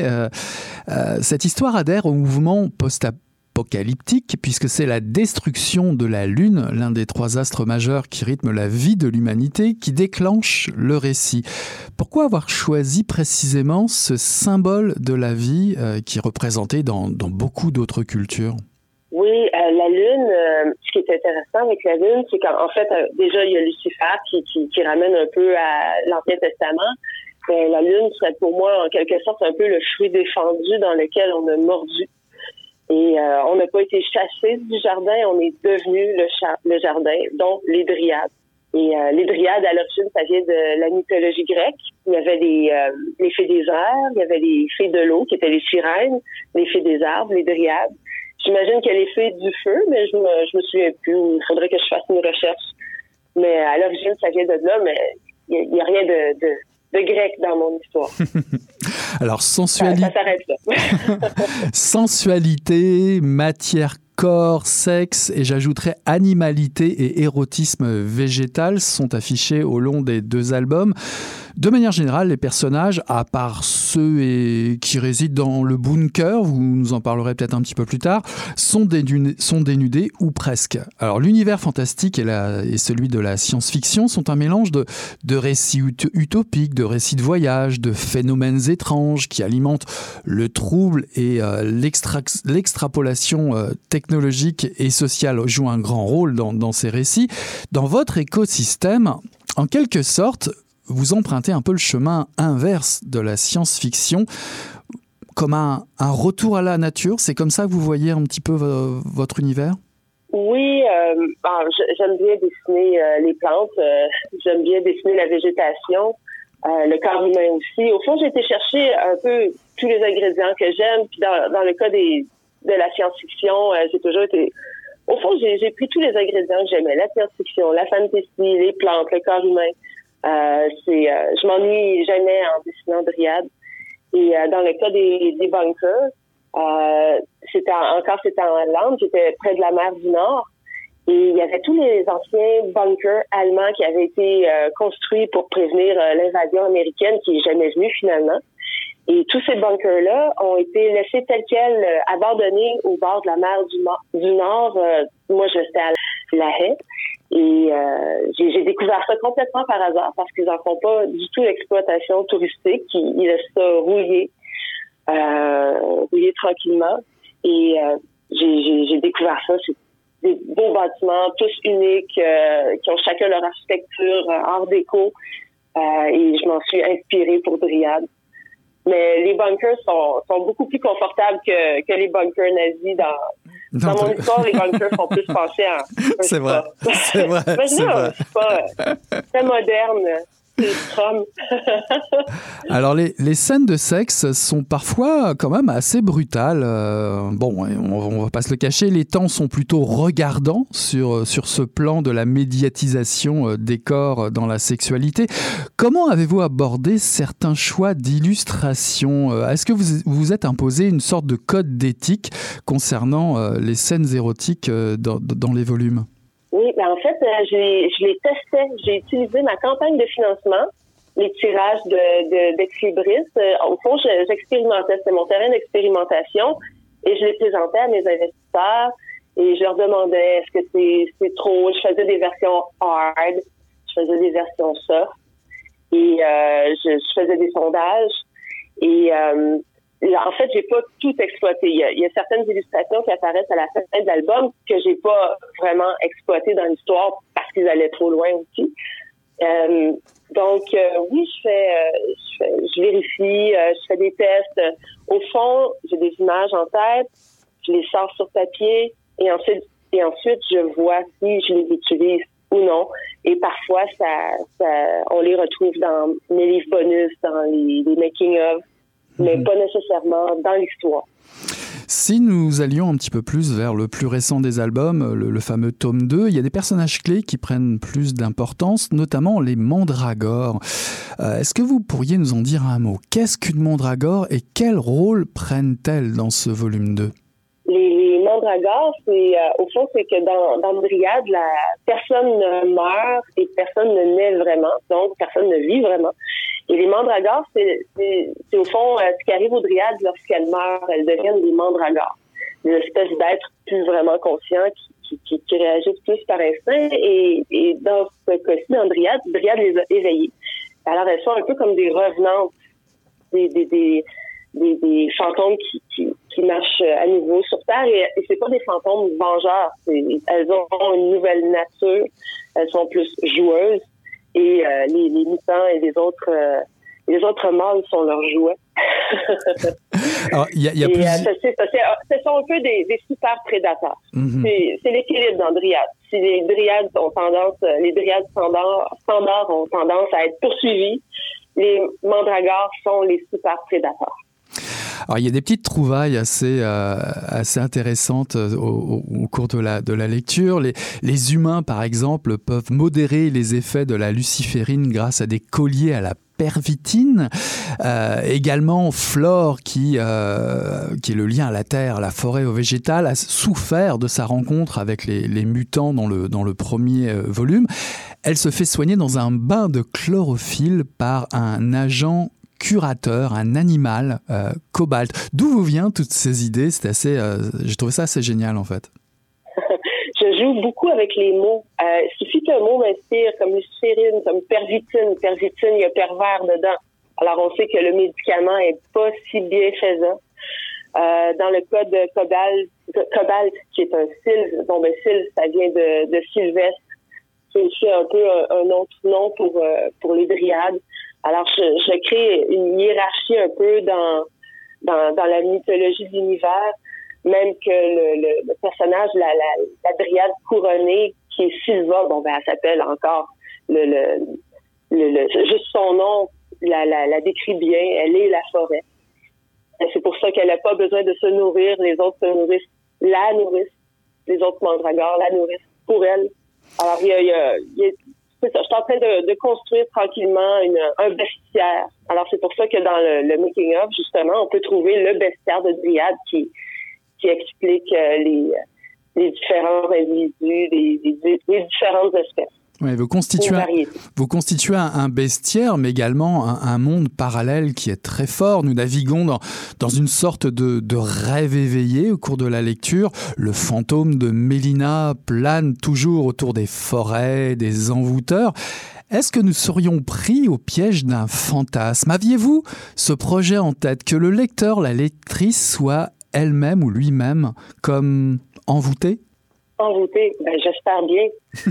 cette histoire adhère au mouvement post-apocalyptique, puisque c'est la destruction de la Lune, l'un des 3 astres majeurs qui rythment la vie de l'humanité, qui déclenche le récit. Pourquoi avoir choisi précisément ce symbole de la vie qui est représenté dans beaucoup d'autres cultures? Oui, la Lune, ce qui est intéressant avec la Lune, c'est qu'en fait, déjà, il y a Lucifer qui ramène un peu à l'Ancien Testament. Mais la Lune serait pour moi, en quelque sorte, un peu le fruit défendu dans lequel on a mordu. Et on n'a pas été chassés du jardin, on est devenu le jardin, donc les Dryades. Et les Dryades, à l'origine, ça vient de la mythologie grecque. Il y avait les fées des airs, il y avait les fées de l'eau, qui étaient les sirènes, les fées des arbres, les Dryades. J'imagine qu'elle est fée du feu, mais je me souviens plus. Il faudrait que je fasse une recherche. Mais à l'origine, ça vient de là, mais il n'y a rien de grec dans mon histoire. Alors, sensualité. Ça s'arrête là. Sensualité, matière, corps, sexe, et j'ajouterais animalité et érotisme végétal sont affichés au long des 2 albums. De manière générale, les personnages, à part ceux qui résident dans le bunker, vous nous en parlerez peut-être un petit peu plus tard, sont dénudés ou presque. Alors l'univers fantastique et celui de la science-fiction sont un mélange de récits utopiques, de récits de voyage, de phénomènes étranges qui alimentent le trouble et l'extrapolation technologique et sociale joue un grand rôle dans ces récits. Dans votre écosystème, en quelque sorte, vous empruntez un peu le chemin inverse de la science-fiction, comme un retour à la nature. C'est comme ça que vous voyez un petit peu votre univers? Oui, j'aime bien dessiner les plantes, j'aime bien dessiner la végétation, le corps humain aussi. Au fond, j'ai été chercher un peu tous les ingrédients que j'aime, puis dans le cas de la science-fiction, j'ai toujours été... Au fond, j'ai pris tous les ingrédients que j'aimais, la science-fiction, la fantasy, les plantes, le corps humain. Je m'ennuie jamais en dessinant Dryade. Et dans le cas des bunkers, c'était en Hollande, j'étais près de la mer du Nord. Et il y avait tous les anciens bunkers allemands qui avaient été construits pour prévenir l'invasion américaine qui n'est jamais venue finalement. Et tous ces bunkers-là ont été laissés tels quels, abandonnés au bord de la mer du Nord. Moi, je restais à La Haye. Et j'ai découvert ça complètement par hasard parce qu'ils n'en font pas du tout l'exploitation touristique. Ils laissent ça rouiller tranquillement. Et j'ai découvert ça. C'est des beaux bâtiments, tous uniques, qui ont chacun leur architecture art déco. Et je m'en suis inspirée pour Dryade. Mais les bunkers sont beaucoup plus confortables que les bunkers nazis dans mon histoire. Les bunkers font plus penser à un c'est vrai, spa. c'est vrai. C'est pas très moderne. c'est le strum. Alors, les scènes de sexe sont parfois quand même assez brutales. Bon, on va pas se le cacher, les temps sont plutôt regardants sur ce plan de la médiatisation des corps dans la sexualité. Comment avez-vous abordé certains choix d'illustration ? Est-ce que vous vous êtes imposé une sorte de code d'éthique concernant les scènes érotiques dans les volumes? Oui, en fait, je les testais. J'ai utilisé ma campagne de financement, les tirages d'ex-libris. Au fond, j'expérimentais. C'était mon terrain d'expérimentation et je les présentais à mes investisseurs et je leur demandais est-ce que c'est trop. Je faisais des versions hard, je faisais des versions soft et je faisais des sondages et en fait, j'ai pas tout exploité. Il y a certaines illustrations qui apparaissent à la fin de l'album que j'ai pas vraiment exploitées dans l'histoire parce qu'ils allaient trop loin aussi. Donc, oui, je vérifie, je fais des tests. Au fond, j'ai des images en tête, je les sors sur papier et ensuite, je vois si je les utilise ou non. Et parfois, on les retrouve dans mes livres bonus, dans les making-of. Mais pas nécessairement dans l'histoire. Si nous allions un petit peu plus vers le plus récent des albums, le fameux tome 2, il y a des personnages clés qui prennent plus d'importance, notamment les mandragores. Est-ce que vous pourriez nous en dire un mot ? Qu'est-ce qu'une mandragore et quel rôle prennent-elles dans ce volume 2 ? Les mandragores, au fond, c'est que dans le Dryade, personne ne meurt et personne ne naît vraiment, donc personne ne vit vraiment. Et les mandragores, c'est au fond ce qui arrive aux Dryades lorsqu'elles meurent, elles deviennent des mandragores, des espèces d'êtres plus vraiment conscients qui réagissent plus par instinct. Et dans ce cas-ci, dans le Dryade les a éveillées. Alors elles sont un peu comme des revenantes, des fantômes qui marchent à nouveau sur Terre et c'est pas des fantômes vengeurs. Elles ont une nouvelle nature, elles sont plus joueuses et les mutants et les autres mâles sont leurs jouets. Alors, y a ce sont un peu des super prédateurs. Mm-hmm. C'est l'équilibre dans Dryade. Si les dryades standards ont tendance à être poursuivis, les mandragores sont les super prédateurs. Alors, il y a des petites trouvailles assez intéressantes au cours de la lecture. Les humains, par exemple, peuvent modérer les effets de la luciférine grâce à des colliers à la pervitine. Également, Flore, qui est le lien à la terre, à la forêt, au végétal, a souffert de sa rencontre avec les mutants dans le premier volume. Elle se fait soigner dans un bain de chlorophylle par un agent curateur, un animal, Cobalt. D'où vous viennent toutes ces idées ? J'ai trouvé ça assez génial en fait. Je joue beaucoup avec les mots. Il suffit qu'un mot m'inspire, comme luciférine, comme pervitine. Pervitine, il y a pervers dedans. Alors on sait que le médicament est pas si bienfaisant. Dans le cas de Cobalt, qui est un sylve, sylve, ça vient de Sylvestre. C'est aussi un peu un autre nom pour les dryades. Alors, je crée une hiérarchie un peu dans la mythologie de l'univers, même que le personnage, la dryade couronnée, qui est Sylva, elle s'appelle encore juste son nom la décrit bien, elle est la forêt. Et c'est pour ça qu'elle n'a pas besoin de se nourrir, les autres se nourrissent, les autres mandragores la nourrissent pour elle. Alors, c'est ça, je suis en train de construire tranquillement un bestiaire. Alors, c'est pour ça que dans le making-of, justement, on peut trouver le bestiaire de Dryade qui explique les différents individus, les différentes espèces. Ouais, vous constituez un bestiaire, mais également un monde parallèle qui est très fort. Nous naviguons dans une sorte de rêve éveillé au cours de la lecture. Le fantôme de Mélina plane toujours autour des forêts, des envoûteurs. Est-ce que nous serions pris au piège d'un fantasme ? Aviez-vous ce projet en tête, que le lecteur, la lectrice soit elle-même ou lui-même comme envoûté ? Envoûté, j'espère bien.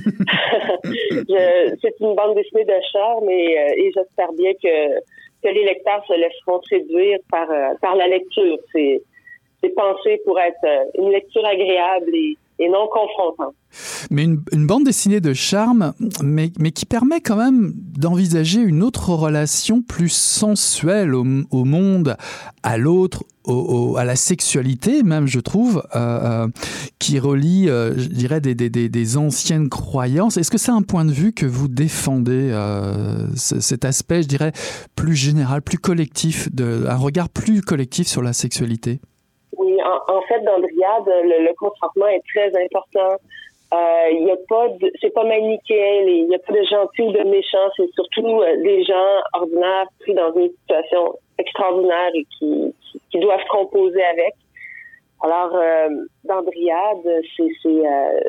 C'est une bande dessinée de charme et j'espère bien que les lecteurs se laisseront séduire par la lecture. C'est pensé pour être une lecture agréable et et non confrontante. Mais une bande dessinée de charme, mais qui permet quand même d'envisager une autre relation plus sensuelle au monde, à l'autre, à la sexualité même, je trouve, qui relie, je dirais, des anciennes croyances. Est-ce que c'est un point de vue que vous défendez, cet aspect, je dirais, plus général, plus collectif, un regard plus collectif sur la sexualité? Oui, en fait, dans Dryade, le consentement est très important. Il y a pas c'est pas manichéen, il y a pas de gentils ou de méchants, c'est surtout des gens ordinaires pris dans une situation extraordinaire et qui doivent composer avec. Alors, dans Dryade, c'est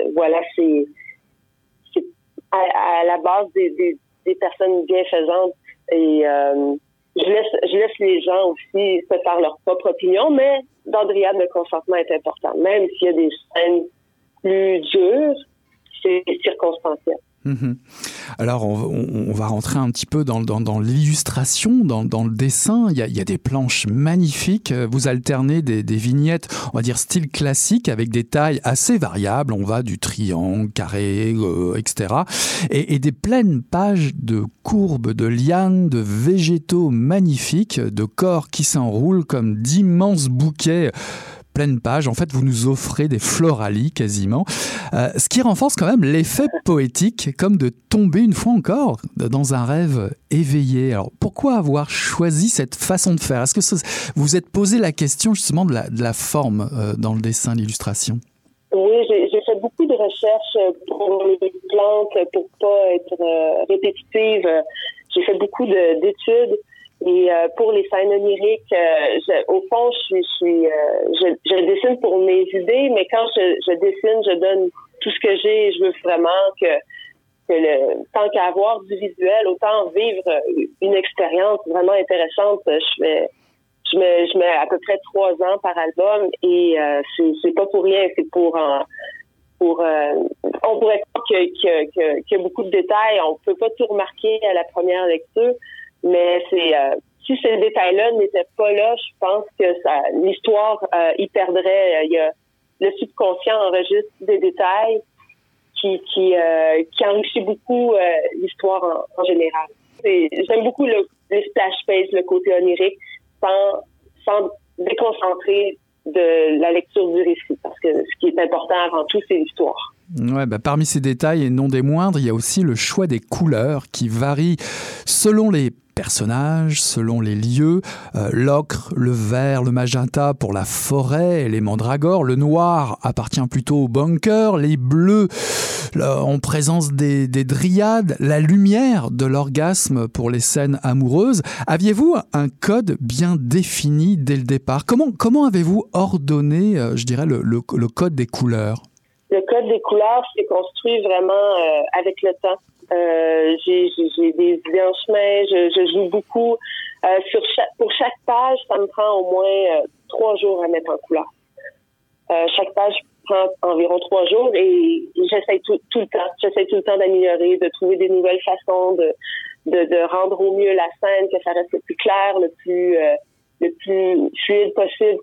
à la base des personnes bienfaisantes et je laisse les gens aussi se faire leur propre opinion, mais dans Dryade, le consentement est important, même s'il y a des scènes plus dur, c'est circonstanciel. Mmh. Alors, on va rentrer un petit peu dans l'illustration, dans le dessin. Il y a des planches magnifiques. Vous alternez des vignettes, on va dire style classique, avec des tailles assez variables. On va du triangle, carré, etc. Et des pleines pages de courbes, de lianes, de végétaux magnifiques, de corps qui s'enroulent comme d'immenses bouquets. Pleine page, en fait, vous nous offrez des floralies quasiment, ce qui renforce quand même l'effet poétique, comme de tomber une fois encore dans un rêve éveillé. Alors, pourquoi avoir choisi cette façon de faire? Est-ce que vous vous êtes posé la question justement de la forme dans le dessin, l'illustration? Oui, j'ai fait beaucoup de recherches pour les plantes, pour pas être répétitive. J'ai fait beaucoup d'études. Et pour les scènes oniriques, au fond, je dessine pour mes idées, mais quand je dessine, je donne tout ce que j'ai. Je veux vraiment que tant qu'à avoir du visuel, autant vivre une expérience vraiment intéressante. Je mets à peu près 3 ans par album et c'est pas pour rien. C'est on pourrait croire qu'il y a beaucoup de détails. On peut pas tout remarquer à la première lecture. Mais si ces détails-là n'étaient pas là, je pense que l'histoire y perdrait. Le subconscient enregistre des détails qui enrichit beaucoup l'histoire en général. J'aime beaucoup les splash pages, le côté onirique, sans déconcentrer de la lecture du récit, parce que ce qui est important avant tout, c'est l'histoire. Ouais, parmi ces détails, et non des moindres, il y a aussi le choix des couleurs qui varient selon les personnages, selon les lieux. L'ocre, le vert, le magenta pour la forêt et les mandragores. Le noir appartient plutôt au bunker. Les bleus en présence des dryades. La lumière de l'orgasme pour les scènes amoureuses. Aviez-vous un code bien défini dès le départ? Comment avez-vous ordonné, je dirais, le code des couleurs? Le code des couleurs s'est construit vraiment avec le temps. J'ai des idées en chemin, je joue beaucoup. Pour chaque page, ça me prend au moins 3 jours à mettre en couleur. Chaque page prend environ 3 jours et j'essaie tout le temps. J'essaie tout le temps d'améliorer, de trouver des nouvelles façons de rendre au mieux la scène, que ça reste le plus clair, le plus fluide possible,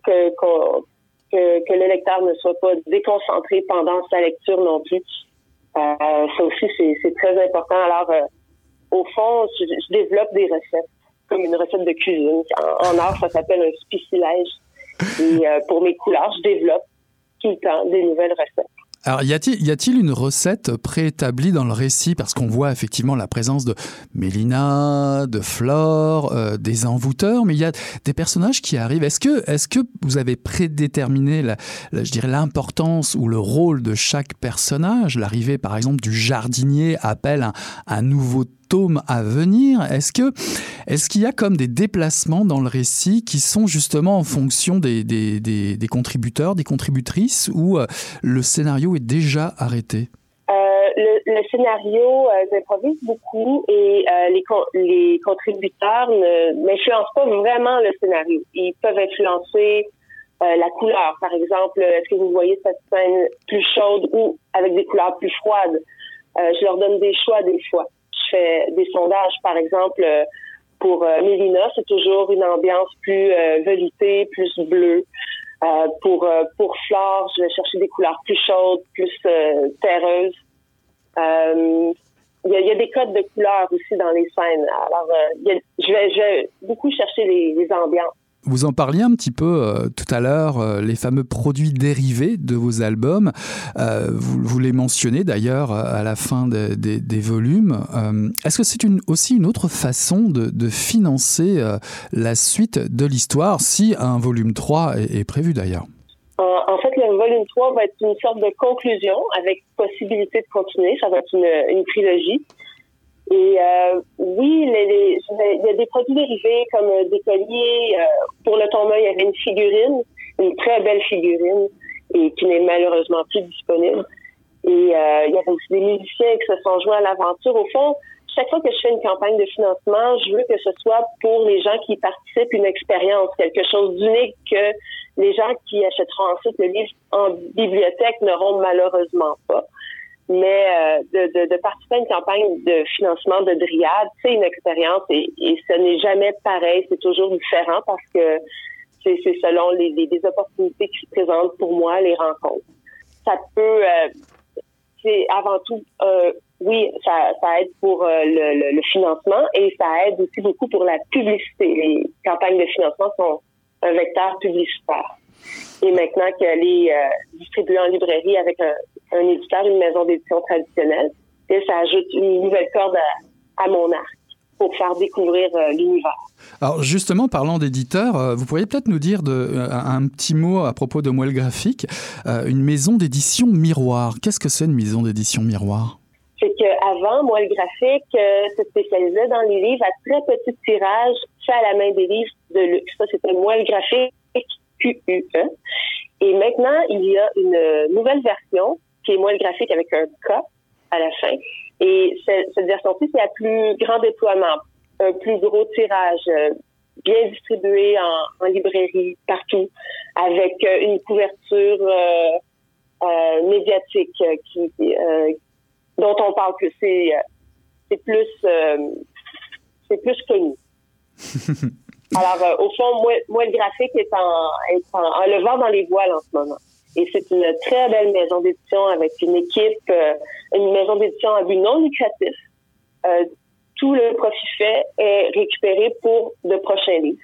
que le lecteur ne soit pas déconcentré pendant sa lecture non plus. Ça aussi, c'est très important. Alors, au fond, je développe des recettes, comme une recette de cuisine. En art, ça s'appelle un spicilège. Et pour mes couleurs, je développe tout le temps des nouvelles recettes. Alors, y a-t-il une recette préétablie dans le récit? Parce qu'on voit effectivement la présence de Mélina, de Flore, des envoûteurs, mais il y a des personnages qui arrivent. Est-ce que vous avez prédéterminé je dirais l'importance ou le rôle de chaque personnage? L'arrivée, par exemple, du jardinier appelle un nouveau tome à venir. Est-ce qu'il y a comme des déplacements dans le récit qui sont justement en fonction des contributeurs, des contributrices, ou le scénario est déjà arrêté? Le scénario, j'improvise beaucoup et les contributeurs n'influencent pas vraiment le scénario. Ils peuvent influencer la couleur. Par exemple, est-ce que vous voyez cette scène plus chaude ou avec des couleurs plus froides? Je leur donne des choix des fois. Je fais des sondages, par exemple, pour Mélina, c'est toujours une ambiance plus veloutée, plus bleue. Pour Flore, je vais chercher des couleurs plus chaudes, plus terreuses. Il y a des codes de couleurs aussi dans les scènes. Alors, je vais beaucoup chercher les ambiances. Vous en parliez un petit peu tout à l'heure, les fameux produits dérivés de vos albums. Vous les mentionnez d'ailleurs à la fin des volumes. Est-ce que c'est aussi une autre façon de financer la suite de l'histoire, si un volume 3 est prévu d'ailleurs? En fait, le volume 3 va être une sorte de conclusion avec possibilité de continuer. Ça va être une trilogie. Et oui, il y a des produits dérivés comme des colliers. Pour le tombeur, il y avait une figurine, une très belle figurine, et qui n'est malheureusement plus disponible. Et il y avait aussi des musiciens qui se sont joints à l'aventure. Au fond, chaque fois que je fais une campagne de financement, je veux que ce soit pour les gens qui participent une expérience, quelque chose d'unique que les gens qui achèteront ensuite le livre en bibliothèque n'auront malheureusement pas. Mais de participer à une campagne de financement de Dryade, c'est une expérience et ce n'est jamais pareil, c'est toujours différent parce que c'est selon les opportunités qui se présentent pour moi, les rencontres. Ça peut, c'est avant tout, oui, ça aide pour le financement et ça aide aussi beaucoup pour la publicité. Les campagnes de financement sont un vecteur publicitaire. Et maintenant qu'elle est distribuée en librairie avec un éditeur, une maison d'édition traditionnelle, et ça ajoute une nouvelle corde à mon arc pour faire découvrir l'univers. Alors justement, parlant d'éditeur, vous pourriez peut-être nous dire un petit mot à propos de Moelle Graphique, une maison d'édition miroir. Qu'est-ce que c'est une maison d'édition miroir? C'est qu'avant, Moelle Graphique se spécialisait dans les livres à très petit tirage, fait à la main des livres de luxe. Ça, c'était Moelle Graphique QUE. Et maintenant, il y a une nouvelle version qui est Moelle Graphique avec un K à la fin. Et cette version-ci, c'est à plus grand déploiement, un plus gros tirage, bien distribué en librairie partout, avec une couverture médiatique dont on parle que c'est plus connu. Alors, au fond, Moelle Graphique est en le vent dans les voiles en ce moment. Et c'est une très belle maison d'édition avec une équipe, une maison d'édition à but non lucratif. Tout le profit fait est récupéré pour de prochains livres.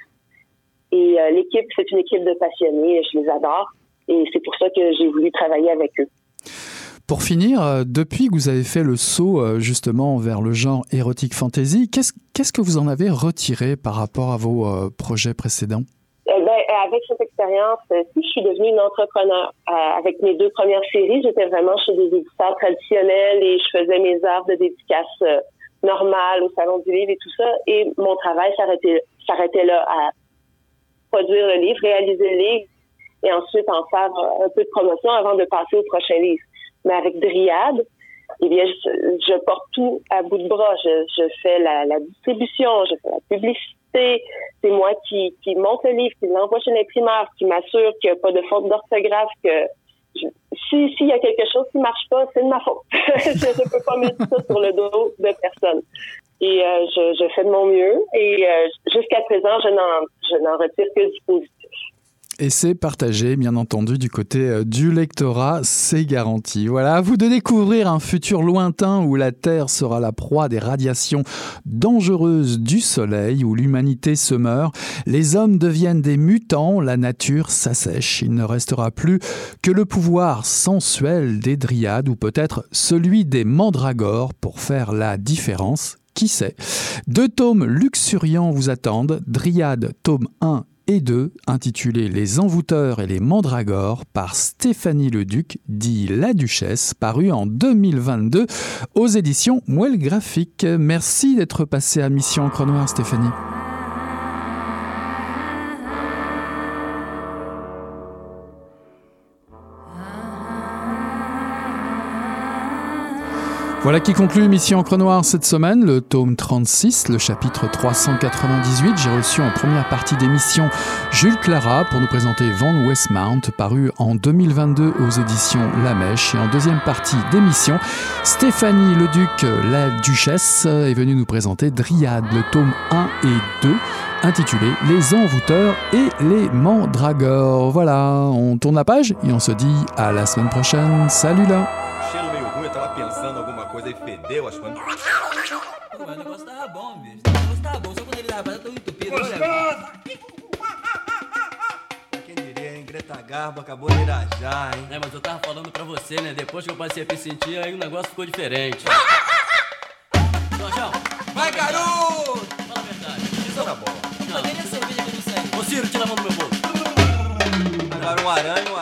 Et l'équipe, c'est une équipe de passionnés, je les adore. Et c'est pour ça que j'ai voulu travailler avec eux. Pour finir, depuis que vous avez fait le saut justement vers le genre érotique fantasy, qu'est-ce que vous en avez retiré par rapport à vos projets précédents? Avec cette expérience, je suis devenue une entrepreneur. Avec mes 2 premières séries, j'étais vraiment chez des éditeurs traditionnels et je faisais mes heures de dédicace normales au Salon du Livre et tout ça. Et mon travail s'arrêtait là à produire le livre, réaliser le livre et ensuite en faire un peu de promotion avant de passer au prochain livre. Mais avec Dryade, eh bien, je porte tout à bout de bras. Je fais la distribution, je fais la publicité. C'est moi qui monte le livre, qui l'envoie chez l'imprimeur, qui m'assure qu'il n'y a pas de faute d'orthographe, que s'il y a quelque chose qui marche pas, c'est de ma faute. Je ne peux pas mettre ça sur le dos de personne. Et je fais de mon mieux. Et jusqu'à présent, je n'en retire que du positif. Et c'est partagé, bien entendu, du côté du lectorat, c'est garanti. Voilà, à vous de découvrir un futur lointain où la Terre sera la proie des radiations dangereuses du Soleil, où l'humanité se meurt, les hommes deviennent des mutants, la nature s'assèche. Il ne restera plus que le pouvoir sensuel des Dryades ou peut-être celui des Mandragores pour faire la différence. Qui sait? 2 tomes luxuriants vous attendent, Dryade, tome 1 et 2, intitulés Les Envoûteurs et les Mandragores par Stéphanie Leduc, dit La Duchesse, paru en 2022 aux éditions Moelle Graphique. Merci d'être passée à Mission Encre Noire, Stéphanie. Voilà qui conclut l'émission Encre Noire cette semaine, le tome 36, le chapitre 398. J'ai reçu en première partie d'émission Jules Clara pour nous présenter Van Westmount, paru en 2022 aux éditions La Mèche. Et en deuxième partie d'émission, Stéphanie Leduc, la Duchesse, est venue nous présenter Dryade, le tome 1 et 2, intitulé Les Envoûteurs et les Mandragores. Voilà, on tourne la page et on se dit à la semaine prochaine. Salut là! Pensando alguma coisa e fedeu as coisas. Pô, mas o negócio tava bom, bicho. O negócio tava bom, só quando ele tava tão entupido. Gostoso! Quem diria, hein? Greta Garbo acabou de irajar, hein? É, mas eu tava falando pra você, né? Depois que eu passei a me sentir, aí o negócio ficou diferente. Jorjão! Vai, garoto! Fala a verdade. Isso na bola. Não, nem a cerveja que eu não sei. Ô, Ciro, tira a mão do meu bolso. Agora um aranha